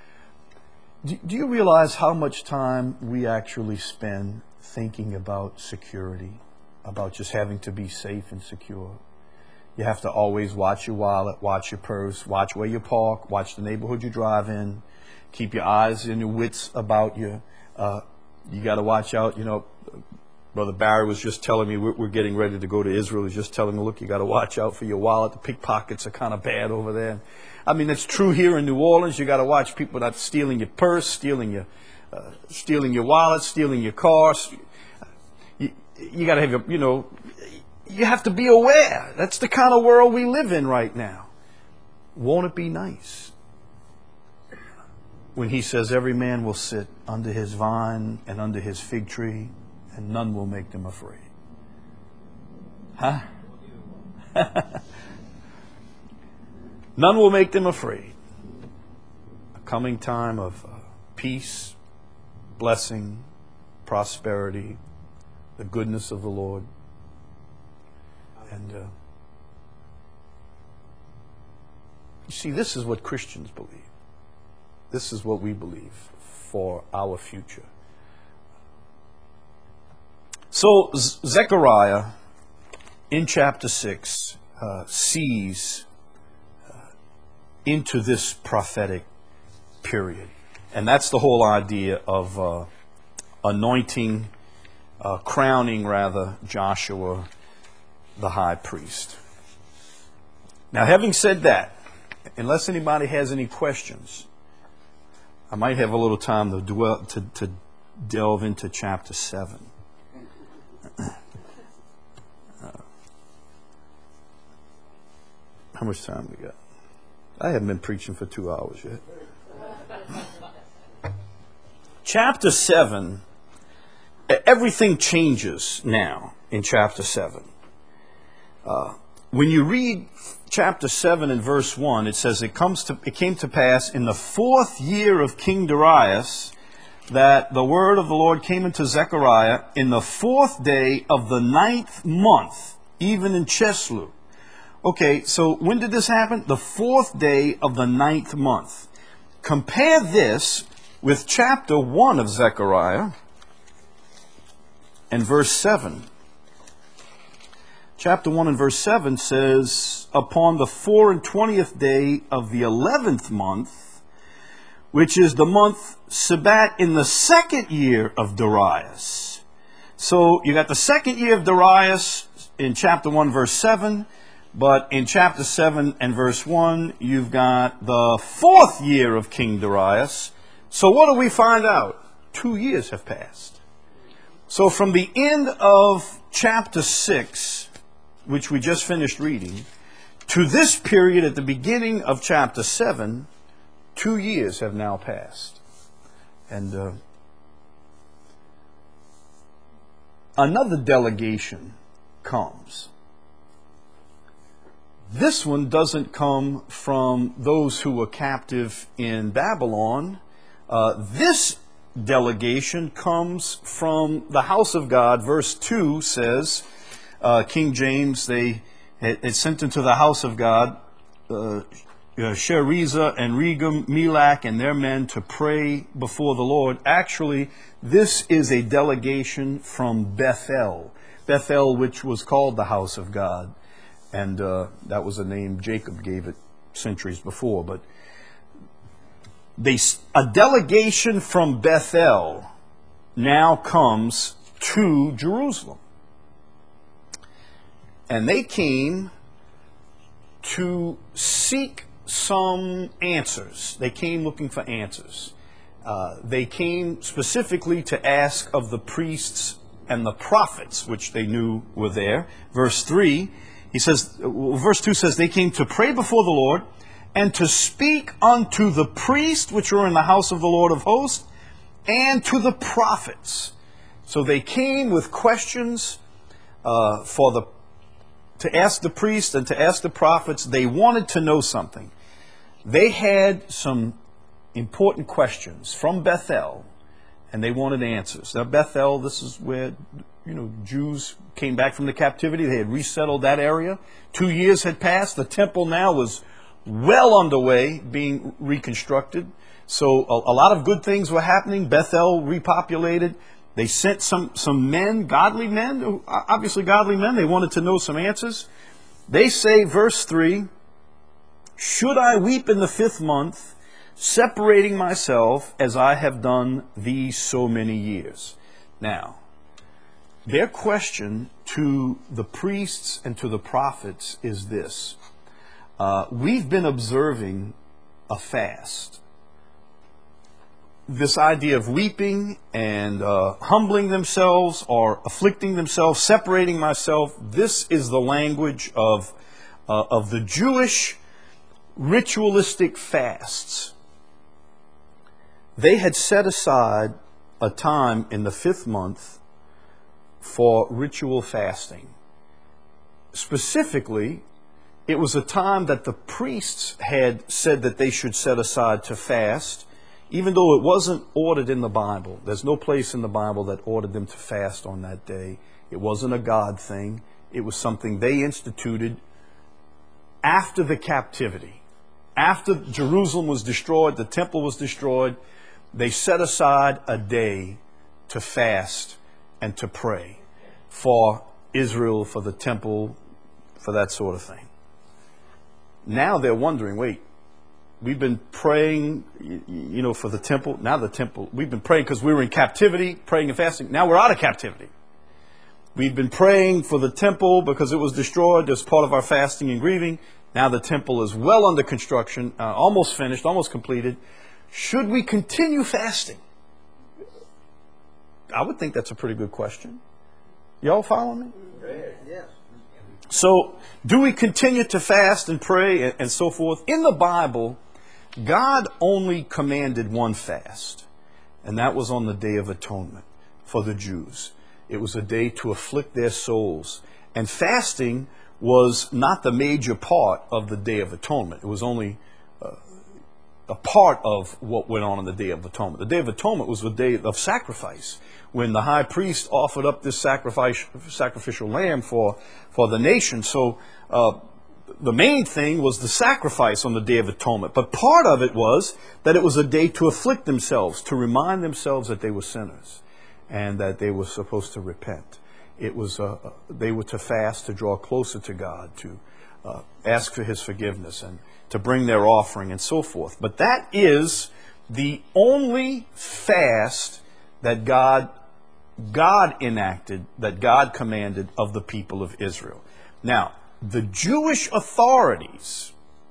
Do, do you realize how much time we actually spend thinking about security, about just having to be safe and secure? You have to always watch your wallet, watch your purse, watch where you park, watch the neighborhood you drive in. Keep your eyes and your wits about you. Uh, you got to watch out. You know, Brother Barry was just telling me we're, we're getting ready to go to Israel. He's just telling me, look, you got to watch out for your wallet. The pickpockets are kind of bad over there. I mean, it's true here in New Orleans. You got to watch people not stealing your purse, stealing your, uh, stealing your wallet, stealing your car. You, you got to have your, you know, you have to be aware. That's the kind of world we live in right now. Won't it be nice when he says every man will sit under his vine and under his fig tree, and none will make them afraid? Huh? None will make them afraid. A coming time of uh, peace, blessing, prosperity, the goodness of the Lord. And uh, you see, this is what Christians believe. This is what we believe for our future. So Z- Zechariah in chapter six uh, sees uh, into this prophetic period. And that's the whole idea of uh, anointing, uh, crowning rather, Joshua the high priest. Now, having said that, unless anybody has any questions, I might have a little time to dwell to, to delve into chapter seven. Uh, how much time we got? I haven't been preaching for two hours yet. Chapter seven, everything changes now in chapter seven. Uh, when you read chapter seven and verse one, it says, it comes to it came to pass in the fourth year of King Darius that the word of the Lord came into Zechariah in the fourth day of the ninth month, even in Cheslu. Okay, so when did this happen? The fourth day of the ninth month. Compare this with chapter one of Zechariah and verse seven. Chapter one and verse seven says, upon the four and twentieth day of the eleventh month, which is the month Sabat in the second year of Darius. So you got the second year of Darius in chapter one, verse seven, but in chapter seven and verse one, you've got the fourth year of King Darius. So what do we find out? Two years have passed. So from the end of chapter six, which we just finished reading, to this period at the beginning of chapter seven, two years have now passed. And uh, another delegation comes. This one doesn't come from those who were captive in Babylon. Uh, this delegation comes from the house of God. Verse two says, uh, King James, they had sent into the house of God uh, Sherezer and Regem, Melech, and their men to pray before the Lord. Actually, this is a delegation from Bethel. Bethel, which was called the house of God. And uh, that was a name Jacob gave it centuries before. But they, a delegation from Bethel now comes to Jerusalem. And they came to seek some answers. They came looking for answers. Uh, they came specifically to ask of the priests and the prophets, which they knew were there. Verse three, he says, verse two says, they came to pray before the Lord and to speak unto the priests which were in the house of the Lord of hosts and to the prophets. So they came with questions uh, for the to ask the priests and to ask the prophets. They wanted to know something. They had some important questions from Bethel, and they wanted answers. Now, Bethel, this is where, you know, Jews came back from the captivity. They had resettled that area. Two years had passed. The temple now was well underway, being reconstructed. So a, a lot of good things were happening. Bethel repopulated. They sent some, some men, godly men, obviously godly men. They wanted to know some answers. They say, verse three, should I weep in the fifth month separating myself as I have done these so many years. Now, their question to the priests and to the prophets is this. Uh, we've been observing a fast. This idea of weeping and uh, humbling themselves or afflicting themselves, separating myself, this is the language of, uh, of the Jewish ritualistic fasts. They had set aside a time in the fifth month for ritual fasting. Specifically, it was a time that the priests had said that they should set aside to fast, even though it wasn't ordered in the Bible. There's no place in the Bible that ordered them to fast on that day. It wasn't a God thing. It was something they instituted after the captivity. After Jerusalem was destroyed, the temple was destroyed, they set aside a day to fast and to pray for Israel, for the temple, for that sort of thing. Now they're wondering, wait, we've been praying, you know, for the temple. Now the temple, we've been praying because we were in captivity, praying and fasting. Now we're out of captivity. We've been praying for the temple because it was destroyed as part of our fasting and grieving. Now the temple is well under construction, uh, almost finished, almost completed. Should we continue fasting? I would think that's a pretty good question. Y'all follow me? Yes. So, do we continue to fast and pray and, and so forth? In the Bible, God only commanded one fast, and that was on the Day of Atonement for the Jews. It was a day to afflict their souls. And fasting was not the major part of the Day of Atonement. It was only uh, a part of what went on on the Day of Atonement. The Day of Atonement was the day of sacrifice, when the high priest offered up this sacrifice, sacrificial lamb for, for the nation. So uh, the main thing was the sacrifice on the Day of Atonement. But part of it was that it was a day to afflict themselves, to remind themselves that they were sinners and that they were supposed to repent. It was uh, they were to fast, to draw closer to God, to uh, ask for His forgiveness, and to bring their offering and so forth. But that is the only fast that God God enacted, that God commanded of the people of Israel. Now, the Jewish authorities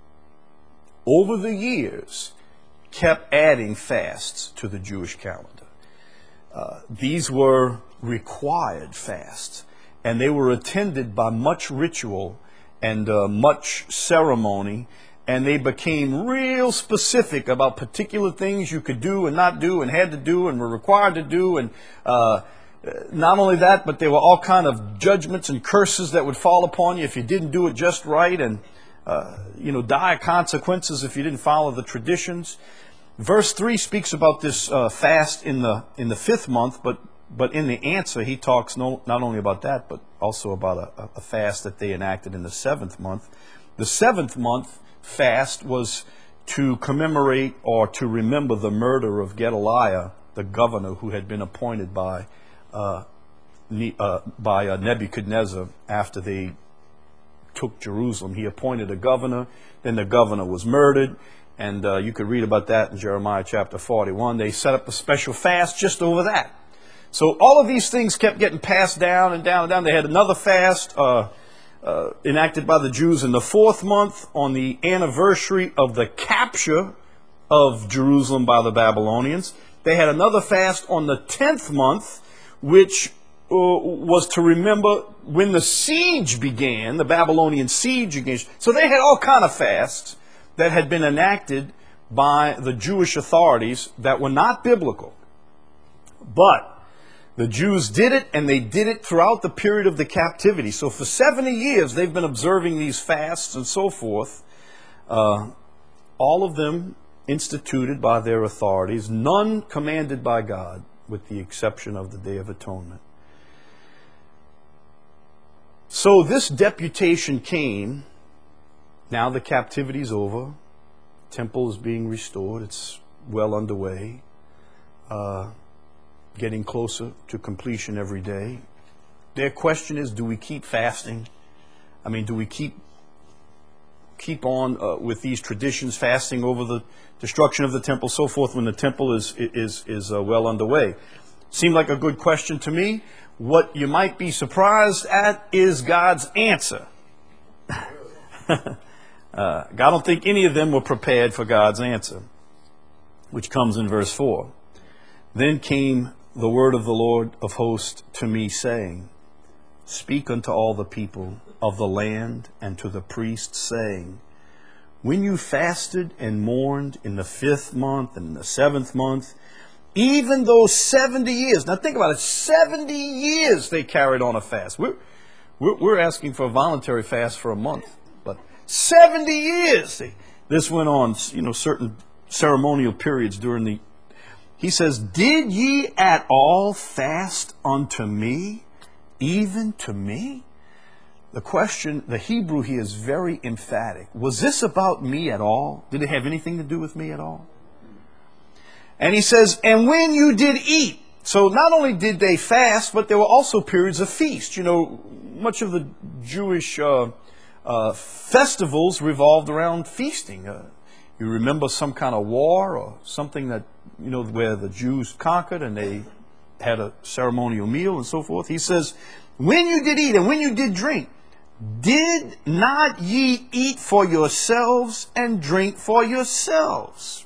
over the years kept adding fasts to the Jewish calendar. Uh, these were required fasts, and they were attended by much ritual and uh, much ceremony, and they became real specific about particular things you could do and not do and had to do and were required to do. And uh, not only that, but there were all kind of judgments and curses that would fall upon you if you didn't do it just right, and uh, you know, dire consequences if you didn't follow the traditions. Verse three speaks about this uh, fast in the in the fifth month, but but in the answer he talks no, not only about that, but also about a, a fast that they enacted in the seventh month. The seventh month fast was to commemorate or to remember the murder of Gedaliah, the governor who had been appointed by uh, ne- uh, by uh, Nebuchadnezzar after they took Jerusalem. He appointed a governor, then the governor was murdered, and uh, you could read about that in Jeremiah chapter forty-one. They set up a special fast just over that. So all of these things kept getting passed down and down and down. They had another fast uh, uh, enacted by the Jews in the fourth month on the anniversary of the capture of Jerusalem by the Babylonians. They had another fast on the tenth month, which uh, was to remember when the siege began, the Babylonian siege against. So they had all kind of fasts that had been enacted by the Jewish authorities that were not biblical. But the Jews did it, and they did it throughout the period of the captivity. So for seventy years, they've been observing these fasts and so forth, uh, all of them instituted by their authorities, none commanded by God, with the exception of the Day of Atonement. So this deputation came. Now the captivity is over. The temple is being restored. It's well underway. Uh, getting closer to completion every day. Their question is, do we keep fasting? I mean, do we keep keep on uh, with these traditions, fasting over the destruction of the temple, so forth, when the temple is is is uh, well underway. Seemed like a good question to me. What you might be surprised at is God's answer. uh, I don't think any of them were prepared for God's answer, which comes in verse four. Then came the word of the Lord of hosts to me, saying, Speak unto all the people of the land and to the priests, saying, When you fasted and mourned in the fifth month and the seventh month, even those seventy years, now think about it, seventy years they carried on a fast. We're, we're, we're asking for a voluntary fast for a month, but seventy years they, this went on, you know, certain ceremonial periods during the, he says, Did ye at all fast unto me, even to me? The question, the Hebrew here is very emphatic. Was this about me at all? Did it have anything to do with me at all? And he says, and when you did eat. So not only did they fast, but there were also periods of feast. You know, much of the Jewish uh, uh, festivals revolved around feasting. Uh, you remember some kind of war or something that, you know, where the Jews conquered and they had a ceremonial meal and so forth. He says, when you did eat and when you did drink, did not ye eat for yourselves and drink for yourselves?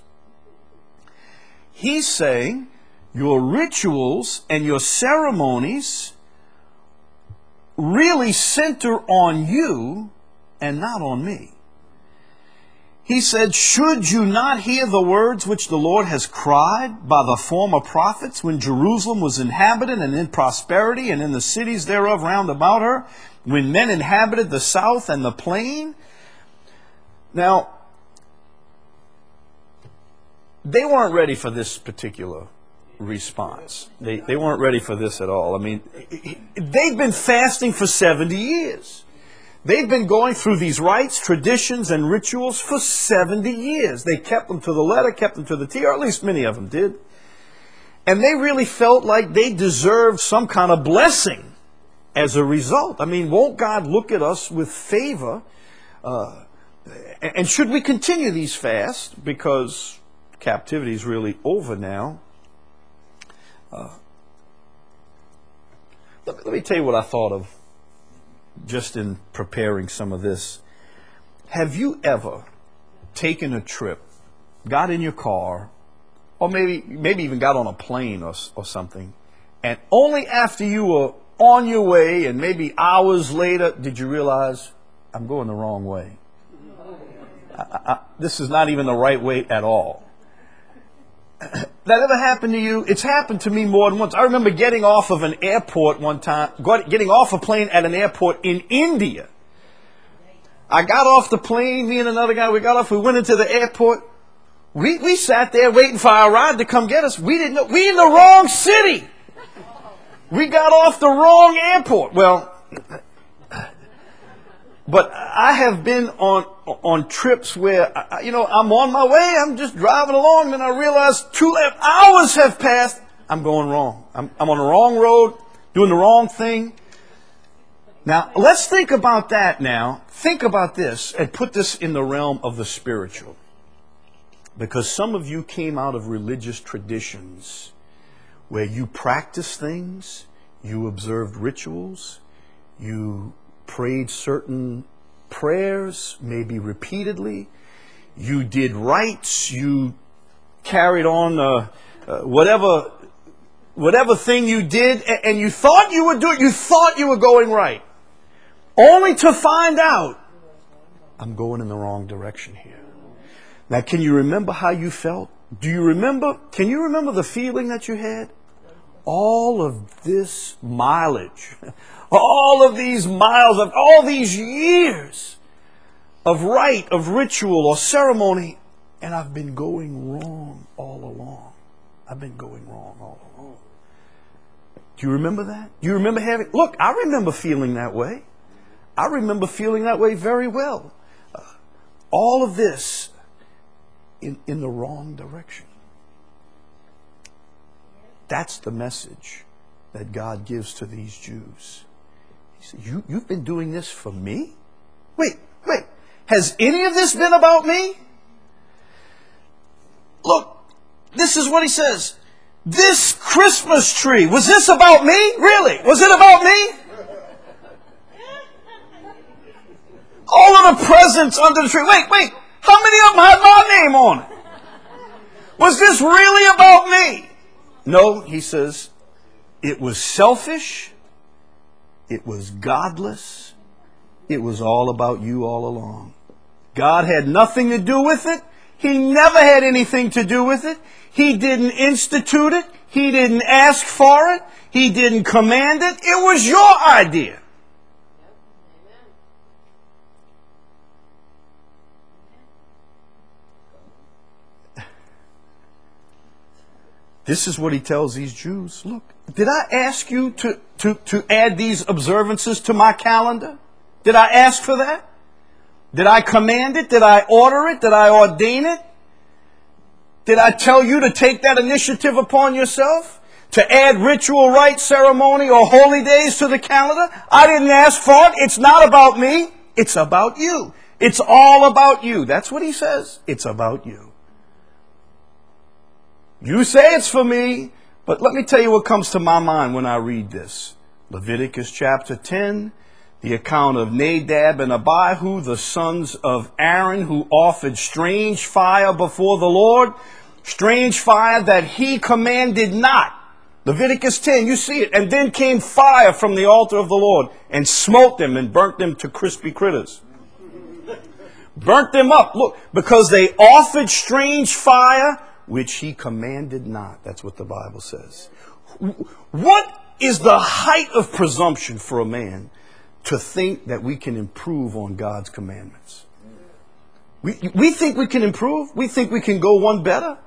He's saying your rituals and your ceremonies really center on you and not on me. He said, should you not hear the words which the Lord has cried by the former prophets when Jerusalem was inhabited and in prosperity and in the cities thereof round about her, when men inhabited the south and the plain? Now, they weren't ready for this particular response. They, they weren't ready for this at all. I mean, they've been fasting for seventy years. They've been going through these rites, traditions, and rituals for seventy years. They kept them to the letter, kept them to the T, or at least many of them did. And they really felt like they deserved some kind of blessing as a result. I mean, won't God look at us with favor? Uh, and should we continue these fasts? Because captivity is really over now. Uh, let, let me tell you what I thought of just in preparing some of this. Have you ever taken a trip, got in your car, or maybe maybe even got on a plane or, or something, and only after you were on your way and maybe hours later did you realize, I'm going the wrong way. I, I, this is not even the right way at all. That ever happened to you? It's happened to me more than once. I remember getting off of an airport one time, getting off a plane at an airport in India. I got off the plane, me and another guy, we got off, we went into the airport. We, we sat there waiting for our ride to come get us. We didn't know, we in the wrong city. We got off the wrong airport. Well, but I have been on on trips where, you know, I'm on my way, I'm just driving along, and I realize two hours have passed. I'm going wrong. I'm, I'm on the wrong road, doing the wrong thing. Now, let's think about that now. Think about this and put this in the realm of the spiritual. Because some of you came out of religious traditions where you practiced things, you observed rituals, you prayed certain prayers, maybe repeatedly. You did rites. You carried on uh, uh, whatever whatever thing you did, and, and you thought you were doing. You thought you were going right, only to find out, I'm going in the wrong direction here. Now, can you remember how you felt? Do you remember? Can you remember the feeling that you had? All of this mileage. All of these miles of all these years of rite, of ritual or ceremony, and I've been going wrong all along. I've been going wrong all along. Do you remember that? Do you remember having, look, I remember feeling that way. I remember feeling that way very well. Uh, all of this in, in the wrong direction. That's the message that God gives to these Jews. He said, you, you've been doing this for me? Wait, wait. Has any of this been about me? Look, this is what he says. This Christmas tree, was this about me? Really? Was it about me? All of the presents under the tree. Wait, wait. How many of them had my name on it? Was this really about me? No, he says, it was selfish. It was godless. It was all about you all along. God had nothing to do with it. He never had anything to do with it. He didn't institute it. He didn't ask for it. He didn't command it. It was your idea. This is what he tells these Jews. Look, did I ask you to, to, to add these observances to my calendar? Did I ask for that? Did I command it? Did I order it? Did I ordain it? Did I tell you to take that initiative upon yourself? To add ritual rite ceremony or holy days to the calendar? I didn't ask for it. It's not about me. It's about you. It's all about you. That's what he says. It's about you. You say it's for me, but let me tell you what comes to my mind when I read this. Leviticus chapter ten, the account of Nadab and Abihu, the sons of Aaron, who offered strange fire before the Lord, strange fire that he commanded not. Leviticus ten, you see it. And then came fire from the altar of the Lord and smote them and burnt them to crispy critters. Burnt them up, look, because they offered strange fire which he commanded not. That's what the Bible says. What is the height of presumption for a man to think that we can improve on God's commandments? We, we think we can improve. We think we can go one better.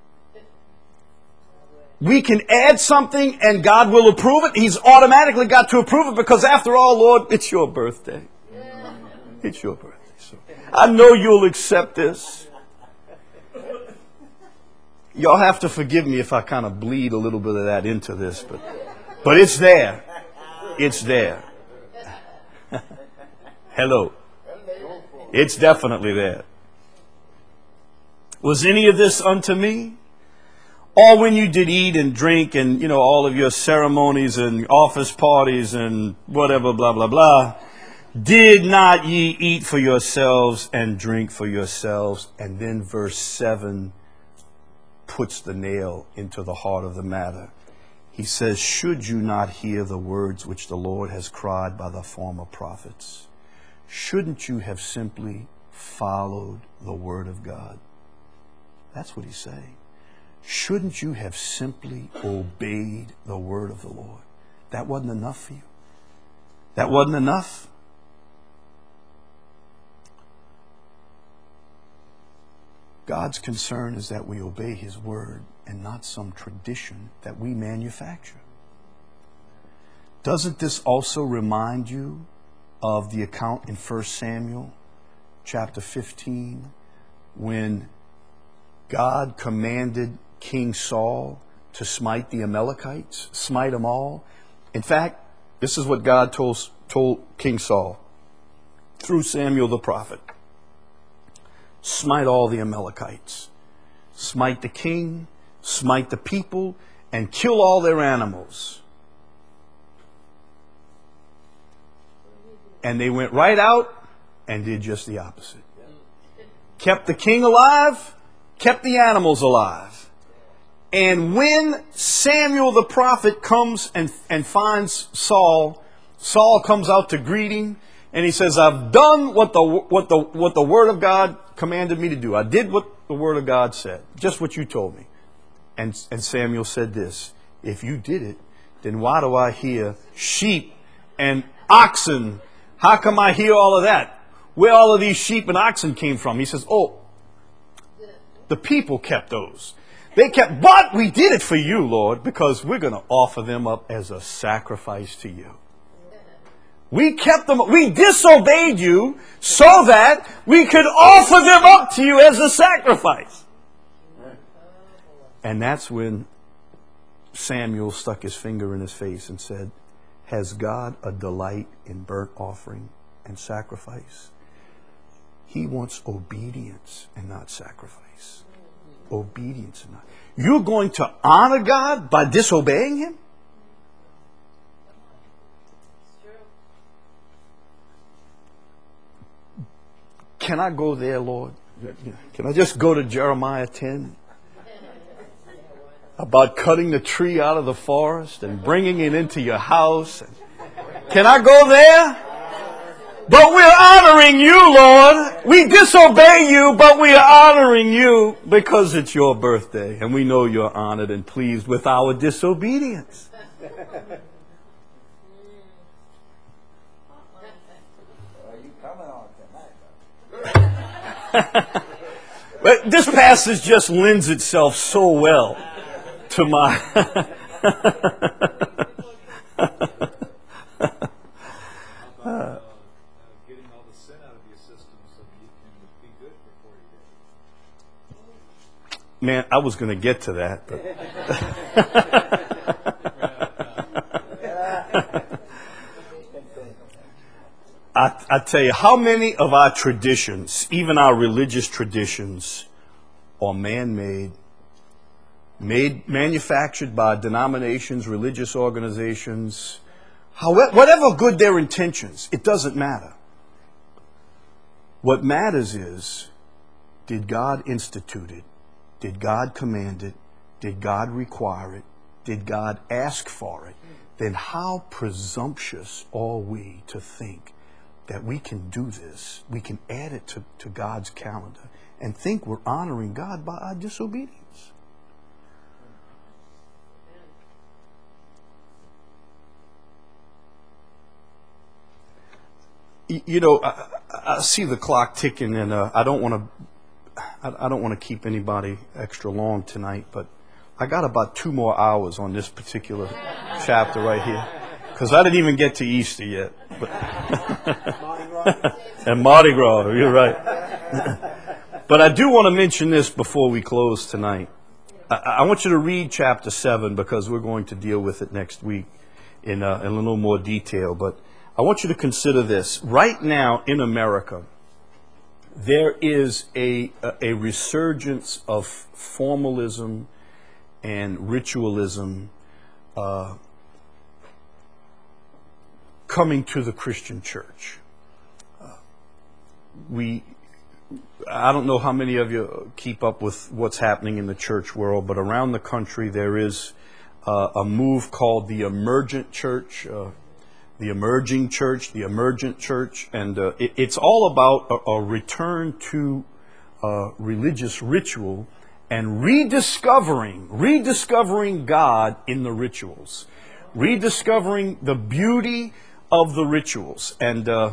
We can add something and God will approve it. He's automatically got to approve it because after all, Lord, it's your birthday. It's your birthday. So I know you'll accept this. Y'all have to forgive me if I kind of bleed a little bit of that into this, but but it's there. It's there. Hello. It's definitely there. Was any of this unto me? Or when you did eat and drink and, you know, all of your ceremonies and office parties and whatever, blah, blah, blah, did not ye eat for yourselves and drink for yourselves? And then verse seven puts the nail into the heart of the matter. He says, should you not hear the words which the Lord has cried by the former prophets? Shouldn't you have simply followed the word of God? That's what he's saying. Shouldn't you have simply obeyed the word of the Lord? That wasn't enough for you. That wasn't enough. God's concern is that we obey his word and not some tradition that we manufacture. Doesn't this also remind you of the account in First Samuel chapter fifteen when God commanded King Saul to smite the Amalekites, smite them all? In fact, this is what God told, told King Saul through Samuel the prophet. Smite all the Amalekites. Smite the king, smite the people, and kill all their animals. And they went right out and did just the opposite. Kept the king alive, kept the animals alive. And when Samuel the prophet comes and, and finds Saul, Saul comes out to greet him, and he says, I've done what the, what the, what the word of God commanded me to do. I did what the word of God said, just what you told me. And, and Samuel said this, if you did it, then why do I hear sheep and oxen? How come I hear all of that? Where all of these sheep and oxen came from? He says, oh, the people kept those. They kept, but we did it for you, Lord, because we're going to offer them up as a sacrifice to you. We kept them, we disobeyed you so that we could offer them up to you as a sacrifice. And that's when Samuel stuck his finger in his face and said, has God a delight in burnt offering and sacrifice? He wants obedience and not sacrifice. Obedience and not. You're going to honor God by disobeying Him? Can I go there, Lord? Can I just go to Jeremiah ten? About cutting the tree out of the forest and bringing it into your house. Can I go there? But we're honoring you, Lord. We disobey you, but we are honoring you because it's your birthday. And we know you're honored and pleased with our disobedience. But this passage just lends itself so well to my uh, getting all the sin out of your system so you can be good for forty days. Man, I was going to get to that, but I, I tell you, how many of our traditions, even our religious traditions, are man-made, made, manufactured by denominations, religious organizations, however, whatever good their intentions, it doesn't matter. What matters is, did God institute it? Did God command it? Did God require it? Did God ask for it? Then how presumptuous are we to think that we can do this, we can add it to, to God's calendar and think we're honoring God by our disobedience. You know, I, I see the clock ticking, and uh, I don't want to. I, I don't want to keep anybody extra long tonight, but I got about two more hours on this particular chapter right here, because I didn't even get to Easter yet. But and Mardi Gras, you're right. But I do want to mention this before we close tonight. I, I want you to read chapter seven, because we're going to deal with it next week in, uh, in a little more detail. But I want you to consider this. Right now in America, there is a, a, a resurgence of formalism and ritualism uh, coming to the Christian church. Uh, we, I don't know how many of you keep up with what's happening in the church world, but around the country there is uh, a move called the emergent church. Uh, The emerging church, the emergent church, and uh, it, it's all about a, a return to uh, religious ritual and rediscovering, rediscovering God in the rituals, rediscovering the beauty of the rituals. And uh,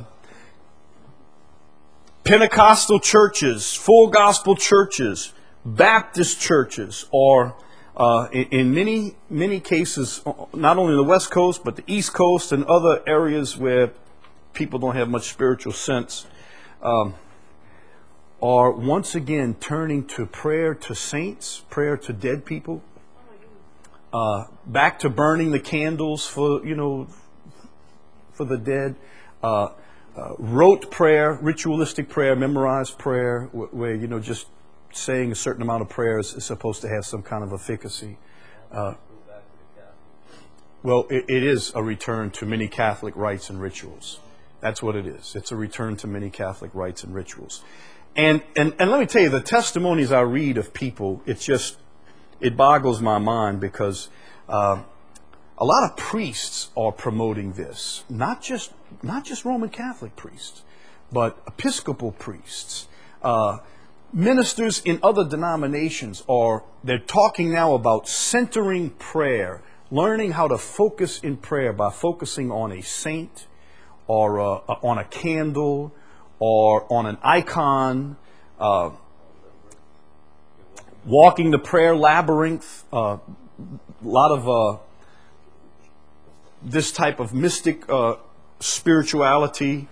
Pentecostal churches, full gospel churches, Baptist churches are Uh, in, in many, many cases, not only the West Coast, but the East Coast and other areas where people don't have much spiritual sense, um, are once again turning to prayer to saints, prayer to dead people, uh, back to burning the candles for, you know, for the dead, uh, uh, rote prayer, ritualistic prayer, memorized prayer, where, where you know, just saying a certain amount of prayers is supposed to have some kind of efficacy. Uh, well, it, it is a return to many Catholic rites and rituals. That's what it is. It's a return to many Catholic rites and rituals. And, and, and let me tell you, the testimonies I read of people, it's just, it boggles my mind, because uh, a lot of priests are promoting this. Not just, not just Roman Catholic priests, but Episcopal priests, uh, ministers in other denominations are, they're talking now about centering prayer, learning how to focus in prayer by focusing on a saint or uh, on a candle or on an icon, uh, walking the prayer labyrinth, uh, a lot of uh, this type of mystic uh, spirituality.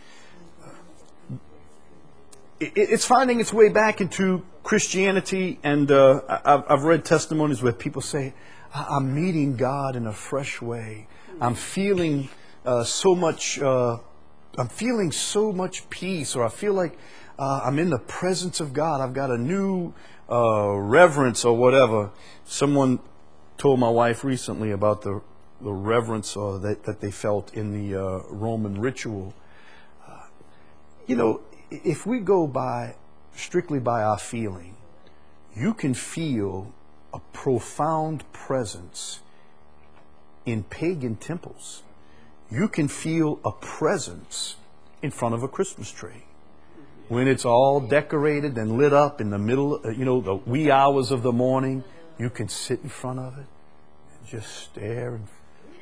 It's finding its way back into Christianity, and uh, I've read testimonies where people say, I'm meeting God in a fresh way. I'm feeling uh, so much uh, I'm feeling so much peace, or I feel like uh, I'm in the presence of God. I've got a new uh, reverence or whatever. Someone told my wife recently about the the reverence uh, that, that they felt in the uh, Roman ritual. Uh, you know, if we go by strictly by our feeling, you can feel a profound presence in pagan temples. You can feel a presence in front of a Christmas tree. When it's all decorated and lit up in the middle, uh, you know, the wee hours of the morning, you can sit in front of it and just stare. And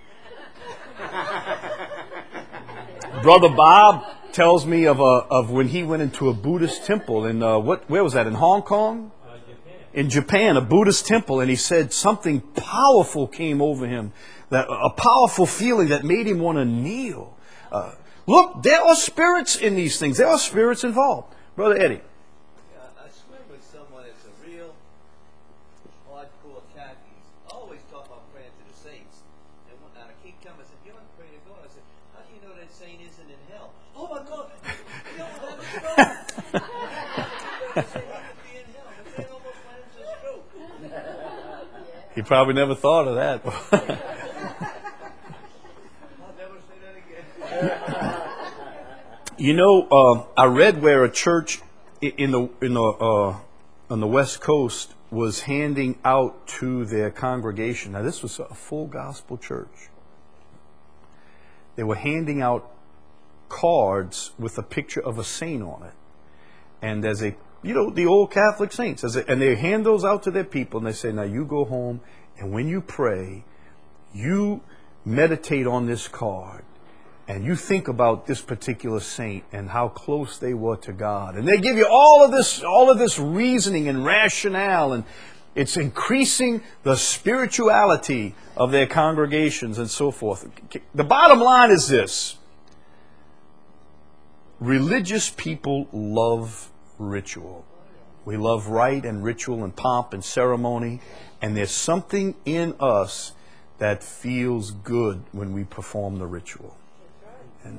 Brother Bob tells me of a, of when he went into a Buddhist temple in uh, what where was that, in Hong Kong? Uh, Japan. In Japan, a Buddhist temple, and he said something powerful came over him, that a powerful feeling that made him want to kneel. Uh, look, there are spirits in these things. There are spirits involved. Brother Eddie. Yeah, I swim with someone that's a real hardcore Chinese. Always talk about praying to the saints. And when I keep coming, I said, "You don't pray to God." I said, "How do you know that saint isn't in hell?" "Oh my God, you don't have a stroke." They say he could be in hell. The man almost went into a stroke. He probably never thought of that. I'll never say that again. You know, uh, I read where a church in the in the uh, on the West Coast was handing out to their congregation. Now, this was a full gospel church. They were handing out cards with a picture of a saint on it, and as a you know the old Catholic saints, as a, and they hand those out to their people, and they say, "Now you go home, and when you pray, you meditate on this card." And you think about this particular saint and how close they were to God. And they give you all of this, all of this reasoning and rationale, and it's increasing the spirituality of their congregations and so forth. The bottom line is this: religious people love ritual. We love rite and ritual and pomp and ceremony, and there's something in us that feels good when we perform the ritual. And,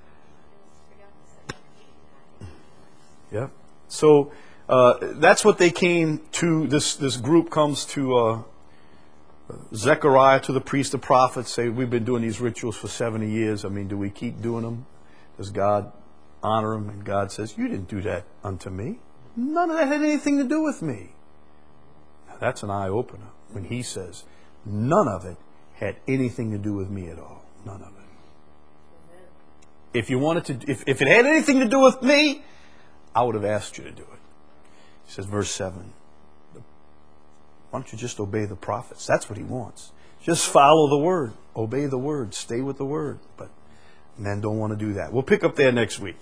yeah. So uh, that's what they came to. This this group comes to uh, Zechariah, to the priest, the prophets, say, "We've been doing these rituals for seventy years. I mean, do we keep doing them? Does God honor them?" And God says, "You didn't do that unto me. None of that had anything to do with me." Now, that's an eye opener when He says, "None of it had anything to do with me at all. None of it." If you wanted to, if, if it had anything to do with me, I would have asked you to do it. He says, verse seven, why don't you just obey the prophets? That's what He wants. Just follow the word. Obey the word. Stay with the word. But men don't want to do that. We'll pick up there next week.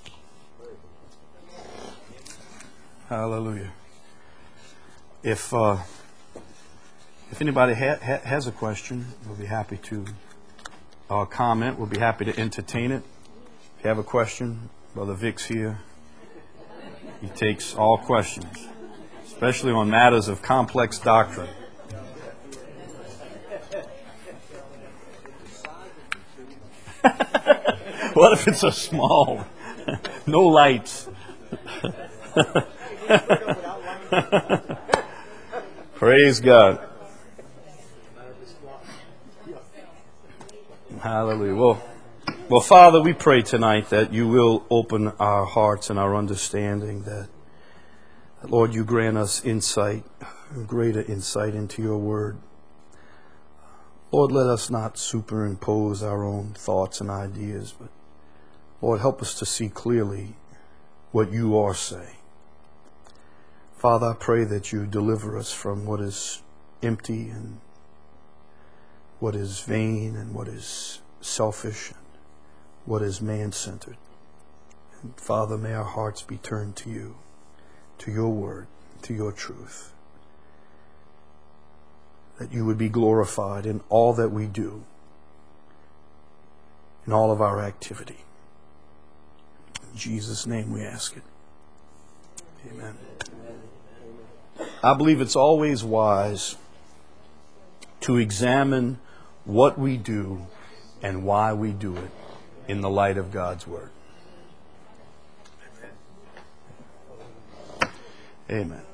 Hallelujah. If uh, if anybody ha- ha- has a question, we'll be happy to uh, comment. We'll be happy to entertain it. If you have a question, Brother Vic's here. He takes all questions, especially on matters of complex doctrine. What if it's a small, no lights? Praise God. Hallelujah. Well, well, Father, we pray tonight that You will open our hearts and our understanding, that, that Lord, You grant us insight, greater insight into Your word. Lord, let us not superimpose our own thoughts and ideas, but Lord, help us to see clearly what You are saying. Father, I pray that You deliver us from what is empty and what is vain and what is selfish and what is man-centered. And Father, may our hearts be turned to You, to Your word, to Your truth. That You would be glorified in all that we do, in all of our activity. In Jesus' name we ask it. Amen. I believe it's always wise to examine what we do and why we do it in the light of God's word. Amen.